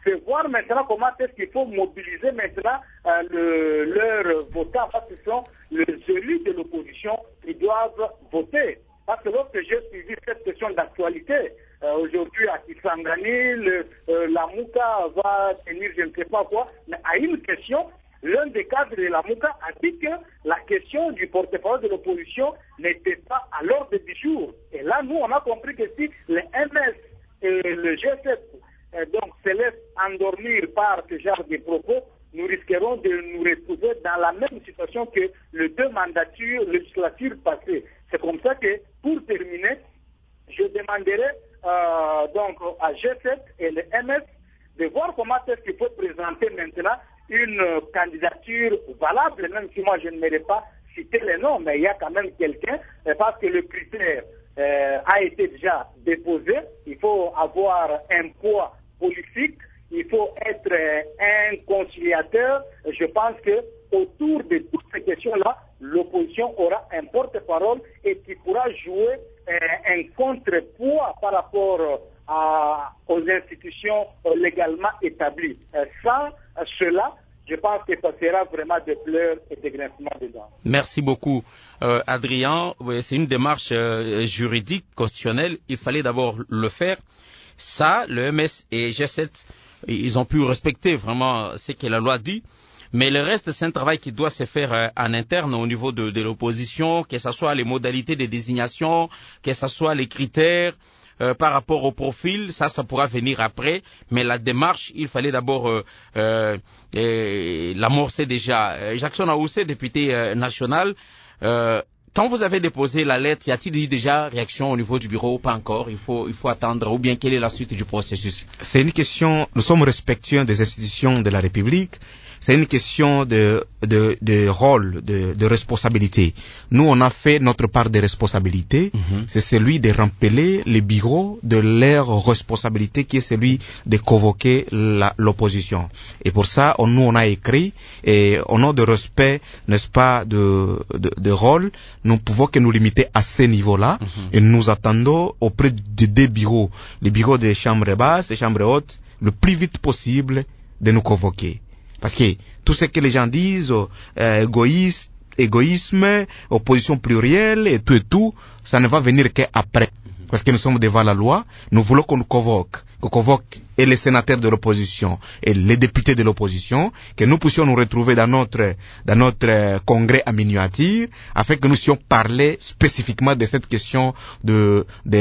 de voir maintenant comment est-ce qu'il faut mobiliser maintenant leurs votants, parce que ce sont les élus de l'opposition qui doivent voter. Parce que lorsque j'ai suivi cette question d'actualité, aujourd'hui à Kisangani, la Mouka va tenir je ne sais pas quoi, mais à une question, l'un des cadres de la Mouka a dit que la question du porte-parole de l'opposition n'était pas à l'ordre du jour. Et là, nous, on a compris que si le MS et le G7 donc se laissent endormir par ce genre de propos, nous risquerons de nous retrouver dans la même situation que les deux mandatures législatives passées. C'est comme ça que, pour terminer, je demanderai donc à G7 et le MS de voir comment est-ce qu'il faut présenter maintenant une candidature valable, même si moi je ne m'aurais pas cité les noms, mais il y a quand même quelqu'un, parce que le critère a été déjà déposé, il faut avoir un poids politique, il faut être un conciliateur. Je pense que autour de toutes ces questions-là, l'opposition aura un porte-parole et qui pourra jouer un contrepoids par rapport aux institutions légalement établies. Sans cela, je pense que ça sera vraiment des pleurs et des grincements de dents. Merci beaucoup, Adrien. Oui, c'est une démarche juridique, constitutionnelle. Il fallait d'abord le faire. Ça, le MS et G7, ils ont pu respecter vraiment ce que la loi dit. Mais le reste, c'est un travail qui doit se faire en interne au niveau de l'opposition, que ce soit les modalités de désignation, que ce soit les critères par rapport au profil, ça pourra venir après. Mais la démarche, il fallait d'abord l'amorcer déjà. Jackson Aoussé, député national, quand vous avez déposé la lettre, y a-t-il eu déjà réaction au niveau du bureau ou pas encore? Il faut attendre, ou bien quelle est la suite du processus? C'est une question, nous sommes respectueux des institutions de la République. C'est une question de rôle, de responsabilité. Nous, on a fait notre part de responsabilité. C'est celui de rappeler les bureaux de leur responsabilité, qui est celui de convoquer l'opposition. Et pour ça, nous, on a écrit, et au nom de respect, n'est-ce pas, de rôle, nous pouvons que nous limiter à ce niveau-là. Et nous attendons auprès des deux bureaux, les bureaux des chambres basses et chambres hautes, le plus vite possible de nous convoquer. Parce que tout ce que les gens disent, égoïsme, opposition plurielle et tout, ça ne va venir qu'après. Parce que nous sommes devant la loi, nous voulons qu'on nous convoque et les sénateurs de l'opposition et les députés de l'opposition, que nous puissions nous retrouver dans notre congrès à miniature, afin que nous puissions parler spécifiquement de cette question de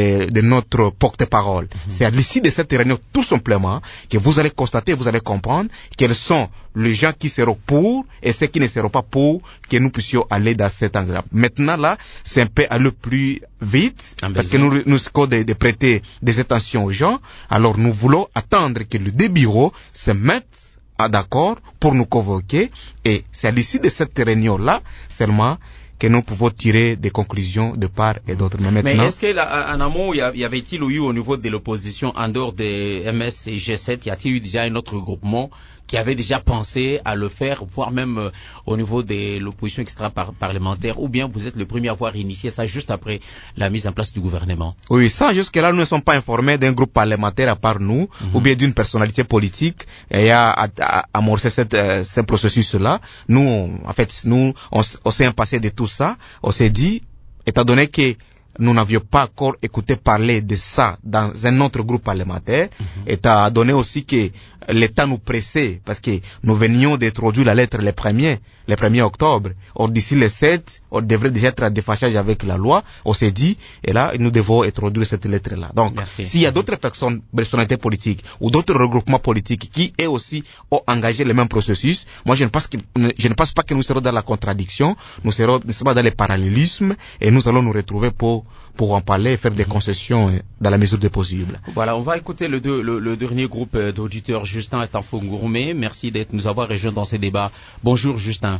notre porte-parole. C'est à l'issue de cette réunion, tout simplement, que vous allez constater, vous allez comprendre quels sont les gens qui seront pour et ceux qui ne seront pas pour, que nous puissions aller dans cet angle-là. Maintenant, là, c'est un peu aller plus vite, parce que nous sommes de prêter des attentions aux gens. Alors, nous voulons attendre que les deux bureaux se mettent d'accord pour nous convoquer, et c'est à l'issue de cette réunion-là seulement que nous pouvons tirer des conclusions de part et d'autre. Mais est-ce qu'en amont, y avait-il eu au niveau de l'opposition, en dehors des MS et G7, y a-t-il eu déjà un autre groupement qui avait déjà pensé à le faire, voire même au niveau de l'opposition extra-parlementaire, ou bien vous êtes le premier à avoir initié ça juste après la mise en place du gouvernement? Oui, ça, jusque-là, nous ne sommes pas informés d'un groupe parlementaire à part nous, ou bien d'une personnalité politique ayant amorcé ce processus-là. Nous, en fait, on s'est impassé de tout ça. On s'est dit, étant donné que nous n'avions pas encore écouté parler de ça dans un autre groupe parlementaire, étant donné aussi que l'État nous pressait, parce que nous venions d'introduire la lettre le 1er octobre. Or, d'ici le 7, on devrait déjà être en déphasage avec la loi. On s'est dit, et là, nous devons introduire cette lettre-là. Donc, s'il y a d'autres personnes, personnalités politiques, ou d'autres regroupements politiques qui, eux aussi, ont engagé le même processus, moi, je ne pense pas que nous serons dans la contradiction. Nous serons dans le parallélisme, et nous allons nous retrouver pour en parler et faire des concessions dans la mesure du possible. Voilà, on va écouter le dernier groupe d'auditeurs, Justin Tanfogourmé. Merci d'être nous avoir rejoints dans ce débat. Bonjour Justin.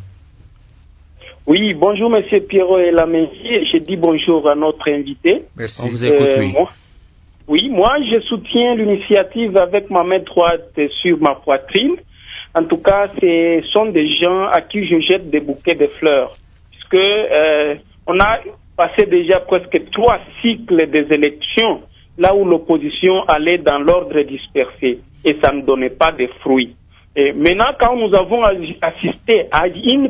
Oui, bonjour Monsieur Pierrot et Laméji. Je dis bonjour à notre invité. Merci. On vous écoute, oui. Moi je soutiens l'initiative avec ma main droite sur ma poitrine. En tout cas, ce sont des gens à qui je jette des bouquets de fleurs. Puisque on a passé déjà presque 3 cycles des élections, là où l'opposition allait dans l'ordre dispersé. et ça ne donnait pas de fruits. Et maintenant, quand nous avons assisté à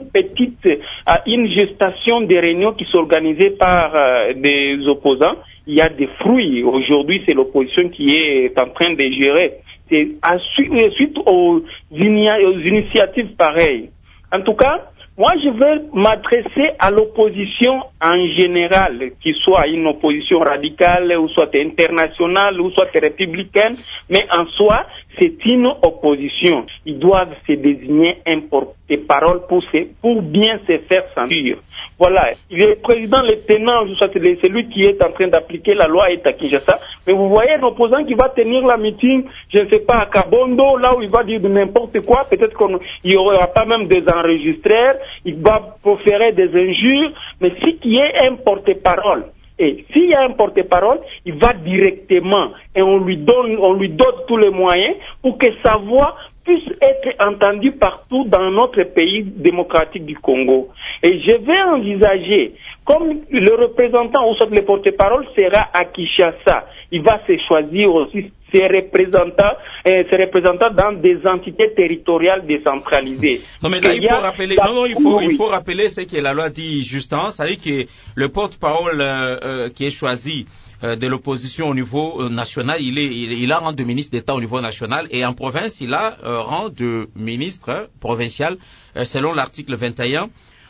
une gestation des réunions qui s'organisaient par des opposants, il y a des fruits. Aujourd'hui, c'est l'opposition qui est en train de gérer. C'est suite aux initiatives pareilles. En tout cas, moi, je veux m'adresser à l'opposition en général, qu'il soit une opposition radicale, ou soit internationale, ou soit républicaine, mais en soi, c'est une opposition. Ils doivent se désigner un porte-parole pour bien se faire sentir. Voilà, le président, le tenant, c'est celui qui est en train d'appliquer la loi est à Kinshasa. Mais vous voyez un opposant qui va tenir la meeting, je ne sais pas, à Kabondo, là où il va dire de n'importe quoi, peut-être qu'il n'y aura pas même des enregistreurs, il va proférer des injures, mais si qu'il y ait un porte-parole, et s'il y a un porte-parole, il va directement et on lui donne tous les moyens pour que sa voix puisse être entendue partout dans notre pays démocratique du Congo. Et je vais envisager, comme le représentant ou soit le porte-parole sera à Kinshasa, il va se choisir aussi ses représentants dans des entités territoriales décentralisées. Non mais là, il faut rappeler ce que la loi dit justement, c'est-à-dire que le porte-parole qui est choisi de l'opposition au niveau national, il a rang de ministre d'État au niveau national, et en province, il a rang de ministre provincial selon l'article 21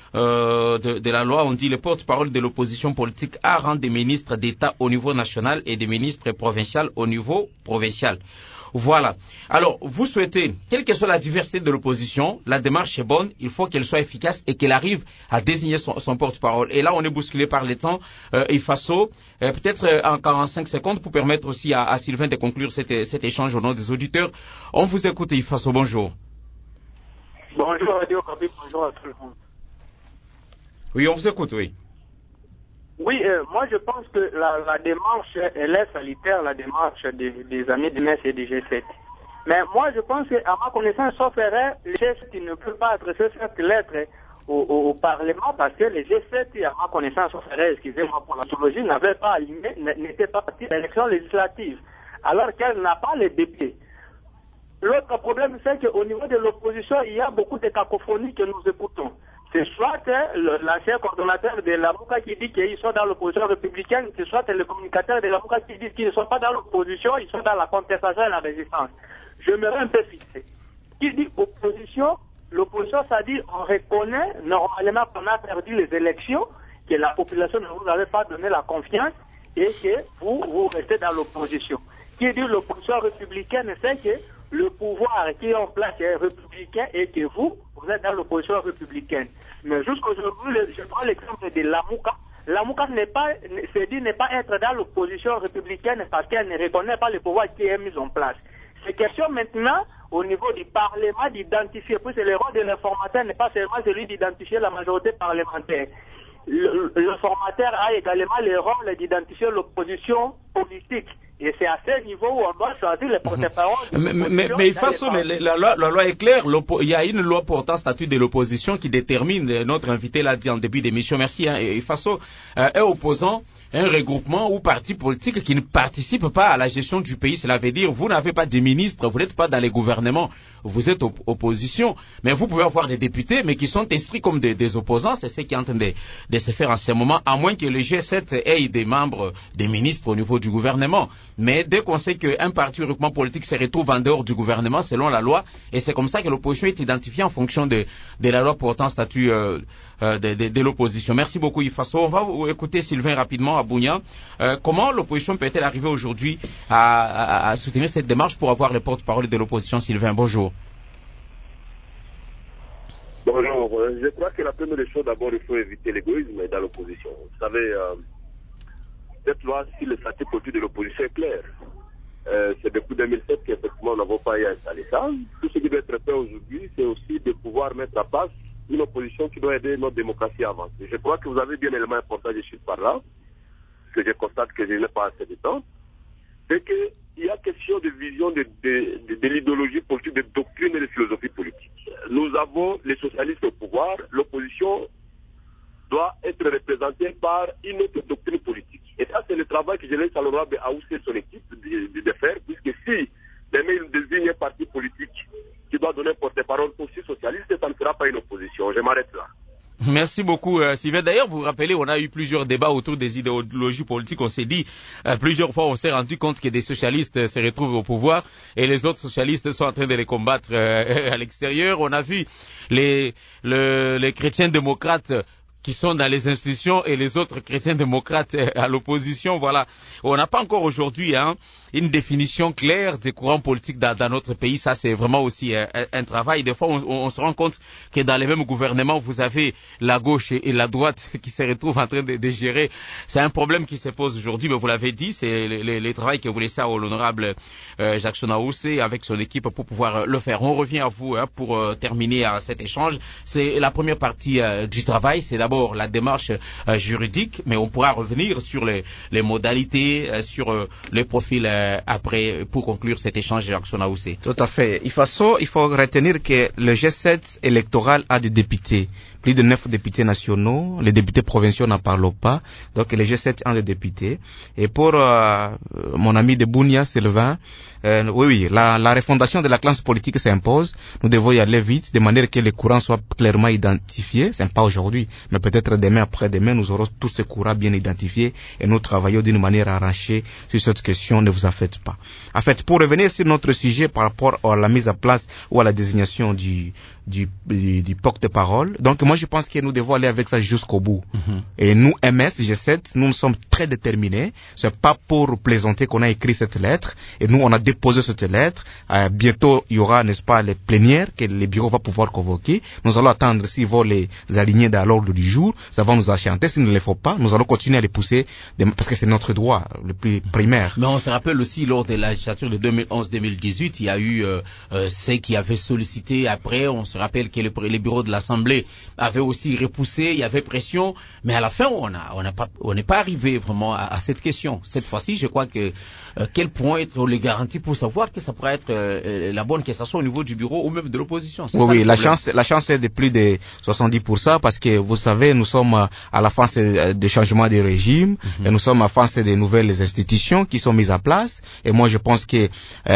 de la loi. On dit le porte-parole de l'opposition politique a rang de ministre d'État au niveau national et de ministre provincial au niveau provincial. Voilà. Alors, vous souhaitez, quelle que soit la diversité de l'opposition, la démarche est bonne, il faut qu'elle soit efficace et qu'elle arrive à désigner son porte-parole. Et là, on est bousculé par les temps. Ifaso, peut-être en 45 secondes pour permettre aussi à Sylvain de conclure cet échange au nom des auditeurs. On vous écoute, Ifaso, bonjour. Bonjour, Radio Kaby, bonjour à tout le monde. Oui, on vous écoute, oui. Oui, moi je pense que la démarche, elle est salutaire, la démarche des amis de MES et du G7. Mais moi je pense qu'à ma connaissance, sauf erreur, le G7 ne peut pas adresser cette lettre au Parlement parce que le G7, à ma connaissance, sauf erreur, excusez-moi pour la sociologie, n'était pas parti de l'élection législative, alors qu'elle n'a pas les députés. L'autre problème, c'est qu'au niveau de l'opposition, il y a beaucoup de cacophonie que nous écoutons. C'est soit l'ancien coordonnateur de la Mouka qui dit qu'ils sont dans l'opposition républicaine, c'est soit le communicateur de la Mouka qui dit qu'ils ne sont pas dans l'opposition, ils sont dans la contestation et la résistance. Je me rends un peu fixé. Qui dit opposition, l'opposition, ça dit on reconnaît normalement qu'on a perdu les élections, que la population ne vous avait pas donné la confiance et que vous restez dans l'opposition. Qui dit l'opposition républicaine, c'est que le pouvoir qui est en place est républicain et que vous êtes dans l'opposition républicaine. Mais jusqu'aujourd'hui, je prends l'exemple de la Mouka. La Mouka n'est pas être dans l'opposition républicaine parce qu'elle ne reconnaît pas le pouvoir qui est mis en place. C'est question maintenant, au niveau du Parlement, d'identifier, puisque le rôle de l'informateur n'est pas seulement celui d'identifier la majorité parlementaire. L'informateur a également le rôle d'identifier l'opposition politique. Et c'est à ce niveau où on doit choisir les porte-parole. Mais façon, la loi est claire. Il y a une loi portant statut de l'opposition qui détermine, notre invité l'a dit en début d'émission, merci, et façon, un opposant, un regroupement ou parti politique qui ne participe pas à la gestion du pays. Cela veut dire, vous n'avez pas de ministre, vous n'êtes pas dans les gouvernements, vous êtes opposition, mais vous pouvez avoir des députés, mais qui sont inscrits comme des opposants. C'est ce qui est en train de se faire en ce moment, à moins que le G7 ait des membres, des ministres au niveau du gouvernement. Mais dès qu'on sait qu'un parti ou regroupement politique se retrouve en dehors du gouvernement selon la loi, et c'est comme ça que l'opposition est identifiée en fonction de la loi portant statut de l'opposition. Merci beaucoup, Ifaso. On va écouter Sylvain rapidement à Bounia. Comment l'opposition peut-elle arriver aujourd'hui à soutenir cette démarche pour avoir le porte-parole de l'opposition? Sylvain, bonjour. Bonjour. Je crois que la première des choses, d'abord, il faut éviter l'égoïsme dans l'opposition. Vous savez, cette loi, si le statut politique de l'opposition est clair, c'est depuis 2007 qu'effectivement nous n'avons pas installé ça. Tout ce qui doit être fait aujourd'hui, c'est aussi de pouvoir mettre en place une opposition qui doit aider notre démocratie à avancer. Je crois que vous avez bien un élément important, je suis par là, que je constate que je n'ai pas assez de temps, c'est qu'il y a question de vision de l'idéologie politique, de doctrine et de philosophie politique. Nous avons les socialistes au pouvoir, l'opposition doit être représentée par une autre doctrine politique. Et ça, c'est le travail que je laisse à l'honorable Aoussé et son équipe de faire, puisque si les mails désignent par Merci beaucoup, Sylvain. D'ailleurs, vous vous rappelez, on a eu plusieurs débats autour des idéologies politiques. On s'est dit, plusieurs fois, on s'est rendu compte que des socialistes se retrouvent au pouvoir et les autres socialistes sont en train de les combattre à l'extérieur. On a vu les chrétiens démocrates qui sont dans les institutions et les autres chrétiens démocrates à l'opposition. Voilà. On n'a pas encore aujourd'hui une définition claire des courants politiques dans notre pays. Ça, c'est vraiment aussi un travail. Des fois, on se rend compte que dans les mêmes gouvernements, vous avez la gauche et la droite qui se retrouvent en train de gérer. C'est un problème qui se pose aujourd'hui, mais vous l'avez dit, c'est le travail que vous laissez à l'honorable Jackson Ahoussé avec son équipe pour pouvoir le faire. On revient à vous pour terminer cet échange. C'est la première partie du travail. C'est d'abord la démarche juridique, mais on pourra revenir sur les modalités, sur les profils après, pour conclure cet échange, Jackson Ahoussé. Tout à fait. Il faut retenir que le G7 électoral a des députés. Plus de 9 députés nationaux, les députés provinciaux n'en parlent pas, donc les G7 ont des députés. Et pour mon ami de Bounia, Sylvain, oui, la refondation de la classe politique s'impose. Nous devons y aller vite, de manière que les courants soient clairement identifiés. Ce n'est pas aujourd'hui, mais peut-être demain, après-demain, nous aurons tous ces courants bien identifiés et nous travaillons d'une manière arrachée sur cette question. Ne vous en faites pas. En fait, pour revenir sur notre sujet par rapport à la mise en place ou à la désignation du porte-parole. Donc moi je pense que nous devons aller avec ça jusqu'au bout. Et nous, MS, G7, nous sommes très déterminés. C'est pas pour plaisanter qu'on a écrit cette lettre. Et nous, on a déposé cette lettre. Bientôt, il y aura, n'est-ce pas, les plénières que les bureaux vont pouvoir convoquer. Nous allons attendre s'ils vont les aligner dans l'ordre du jour. Ça va nous enchanter. S'ils ne le font pas, nous allons continuer à les pousser parce que c'est notre droit le plus primaire. Mais on se rappelle aussi, lors de la législature de 2011-2018, il y a eu ceux qui avaient sollicité après, on se rappelle que les bureaux de l'Assemblée avaient aussi repoussé, il y avait pression, mais à la fin, on n'est pas arrivé vraiment à cette question. Cette fois-ci, je crois que quelles pourront être les garanties pour savoir que ça pourrait être la bonne, que ça soit au niveau du bureau ou même de l'opposition. Oui, la chance est de plus de 70% parce que vous savez, nous sommes à la phase de changement de régime et nous sommes à la phase des nouvelles institutions qui sont mises en place. Et moi, je pense que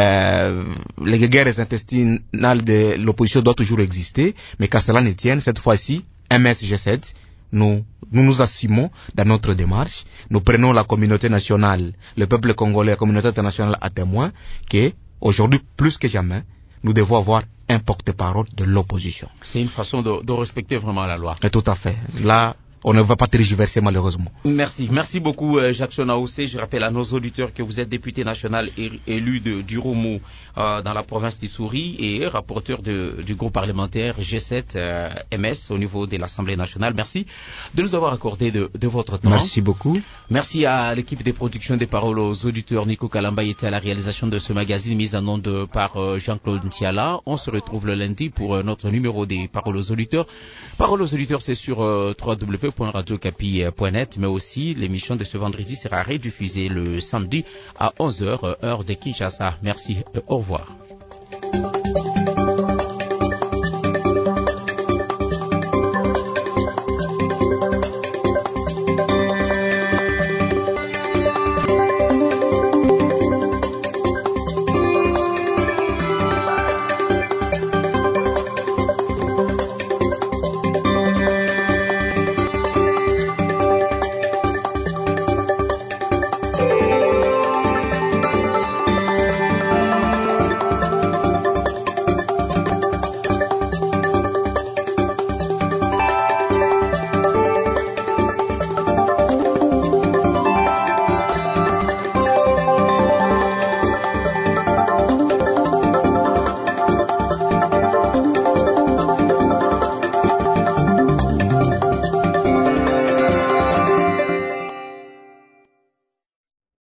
les guerres intestinales de l'opposition doivent toujours exister, mais qu'à cela ne tienne, cette fois-ci, MS-G7, nous assumons dans notre démarche, nous prenons la communauté nationale, le peuple congolais, la communauté internationale à témoin, que aujourd'hui, plus que jamais, nous devons avoir un porte-parole de l'opposition. C'est une façon de respecter vraiment la loi. Et tout à fait. Là, on ne va pas tergiverser malheureusement. Merci beaucoup Jackson Ahoussé. Je rappelle à nos auditeurs que vous êtes député national élu du Roumou dans la province d'Ituri et rapporteur du groupe parlementaire G7 MS au niveau de l'Assemblée nationale. Merci de nous avoir accordé de votre temps. Merci beaucoup. Merci à l'équipe des productions des paroles aux auditeurs. Nico Kalamba était à la réalisation de ce magazine mise en onde par Jean-Claude Ntiala. On se retrouve le lundi pour notre numéro des paroles aux auditeurs. Paroles aux auditeurs, c'est sur www.radiocapi.net, mais aussi l'émission de ce vendredi sera rediffusée le samedi à 11h, heure de Kinshasa. Merci et au revoir.